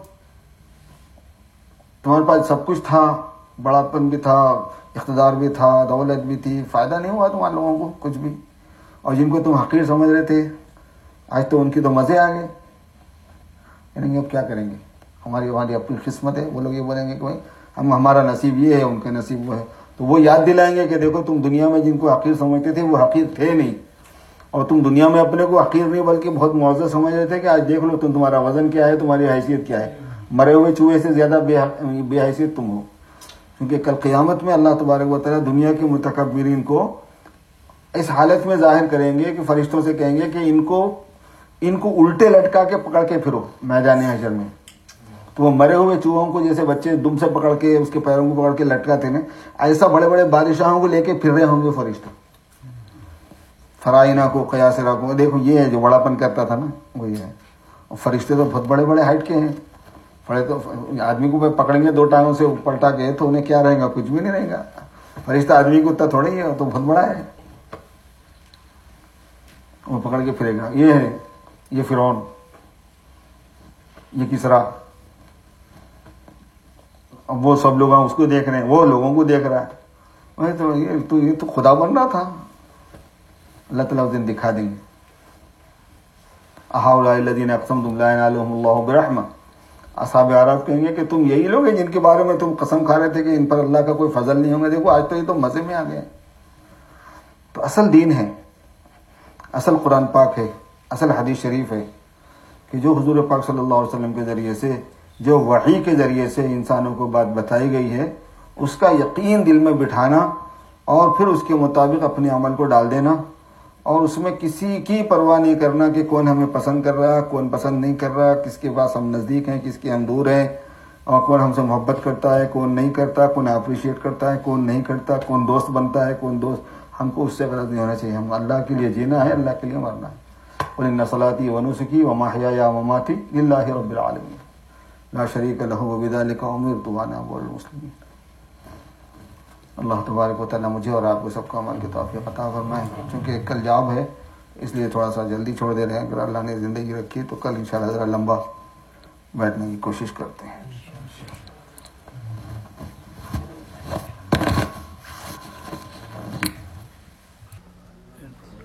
تمہارے پاس سب کچھ تھا، بڑاپن بھی تھا، اقتدار بھی تھا، دولت بھی تھی، فائدہ نہیں ہوا تمہارے لوگوں کو کچھ بھی، اور جن کو تم حقیر سمجھ رہے تھے آج تو ان کی تو مزے آ گئے. یعنی اب کیا کریں گے، ہماری ہماری اپنی قسمت ہے. وہ لوگ یہ بولیں گے کہ بھائی ہم ہمارا نصیب یہ ہے، ان کا نصیب وہ ہے. تو وہ یاد دلائیں گے کہ دیکھو تم دنیا میں جن کو حقیر سمجھتے تھے وہ حقیر تھے نہیں، اور تم دنیا میں اپنے کو حقیر نہیں بلکہ بہت معزز سمجھ رہے تھے کہ آج دیکھ لو تم، تمہارا وزن کیا ہے، تمہاری حیثیت کیا ہے. مرے ہوئے چوہے سے زیادہ بے بے حیثیت تم ہو. کیونکہ کل قیامت میں اللہ تبارک و تعالیٰ دنیا کے متکبرین کو اس حالت میں ظاہر کریں گے کہ فرشتوں سے کہیں گے کہ ان کو ان کو الٹے لٹکا کے پکڑ کے پھرو میدان حشر میں. تو وہ مرے ہوئے چوہوں کو جیسے بچے دم سے پکڑ کے اس کے پیروں کو پکڑ کے لٹکاتے ہیں، ایسا بڑے بڑے بادشاہوں کو لے کے پھر رہے ہوں گے فرشتے. فرائنا کو، قیاصرہ کو، دیکھو یہ ہے جو بڑاپن کرتا تھا نا وہی ہے. اور فرشتے تو بہت بڑے بڑے ہائٹ کے ہیں. بڑے تو آدمی کو پکڑیں گے دو ٹانگوں سے پلٹا کے تو انہیں کیا رہے گا، کچھ بھی نہیں رہے گا. فرشتہ آدمی کو اتنا تھوڑا ہی ہے، تو بہت بڑا ہے، وہ پکڑ کے پھرے گا. یہ ہے یہ فرعون، یہ کسرا. اب وہ سب لوگ اس کو دیکھ رہے ہیں، وہ لوگوں کو دیکھ رہا ہے. تو یہ تو یہ تو خدا بن رہا تھا. اللہ تعالیٰ اس دن دکھا دیں گے. اہؤلاء الذین اقسمتم لا ینالهم اللہ برحمہ. اصحاب اعراف کہیں گے کہ تم یہی لوگ ہیں جن کے بارے میں تم قسم کھا رہے تھے کہ ان پر اللہ کا کوئی فضل نہیں ہوگا. دیکھو آج تو یہ تو مزے میں آ گئے. تو اصل دین ہے، اصل قرآن پاک ہے، اصل حدیث شریف ہے کہ جو حضور پاک صلی اللہ علیہ وسلم کے ذریعے سے، جو وحی کے ذریعے سے انسانوں کو بات بتائی گئی ہے، اس کا یقین دل میں بٹھانا اور پھر اس کے مطابق اپنے عمل کو ڈال دینا، اور اس میں کسی کی پرواہ نہیں کرنا کہ کون ہمیں پسند کر رہا، کون پسند نہیں کر رہا، کس کے پاس ہم نزدیک ہیں، کس کے ہم دور ہیں، اور کون ہم سے محبت کرتا ہے، کون نہیں کرتا، کون اپریشیٹ کرتا ہے، کون نہیں کرتا، کون دوست بنتا ہے، کون دوست. ہم کو اس سے غرض نہیں ہونا چاہیے. ہم اللہ کے لیے جینا ہے، اللہ کے لیے مرنا ہے. قل ان صلاتي ونسكي ومحياي ومماتي لله رب العالمين لا شريك له وبذلك امرت وانا اول المسلمين. اللہ تبارک و تعالیٰ مجھے اور آپ کو سب کو عمل کی توفیق عطا فرمائے. چونکہ کل جاب ہے اس لیے تھوڑا سا جلدی چھوڑ دے رہے ہیں. اگر اللہ نے زندگی رکھی تو کل انشاءاللہ ذرا لمبا بیٹھنے کی کوشش کرتے ہیں.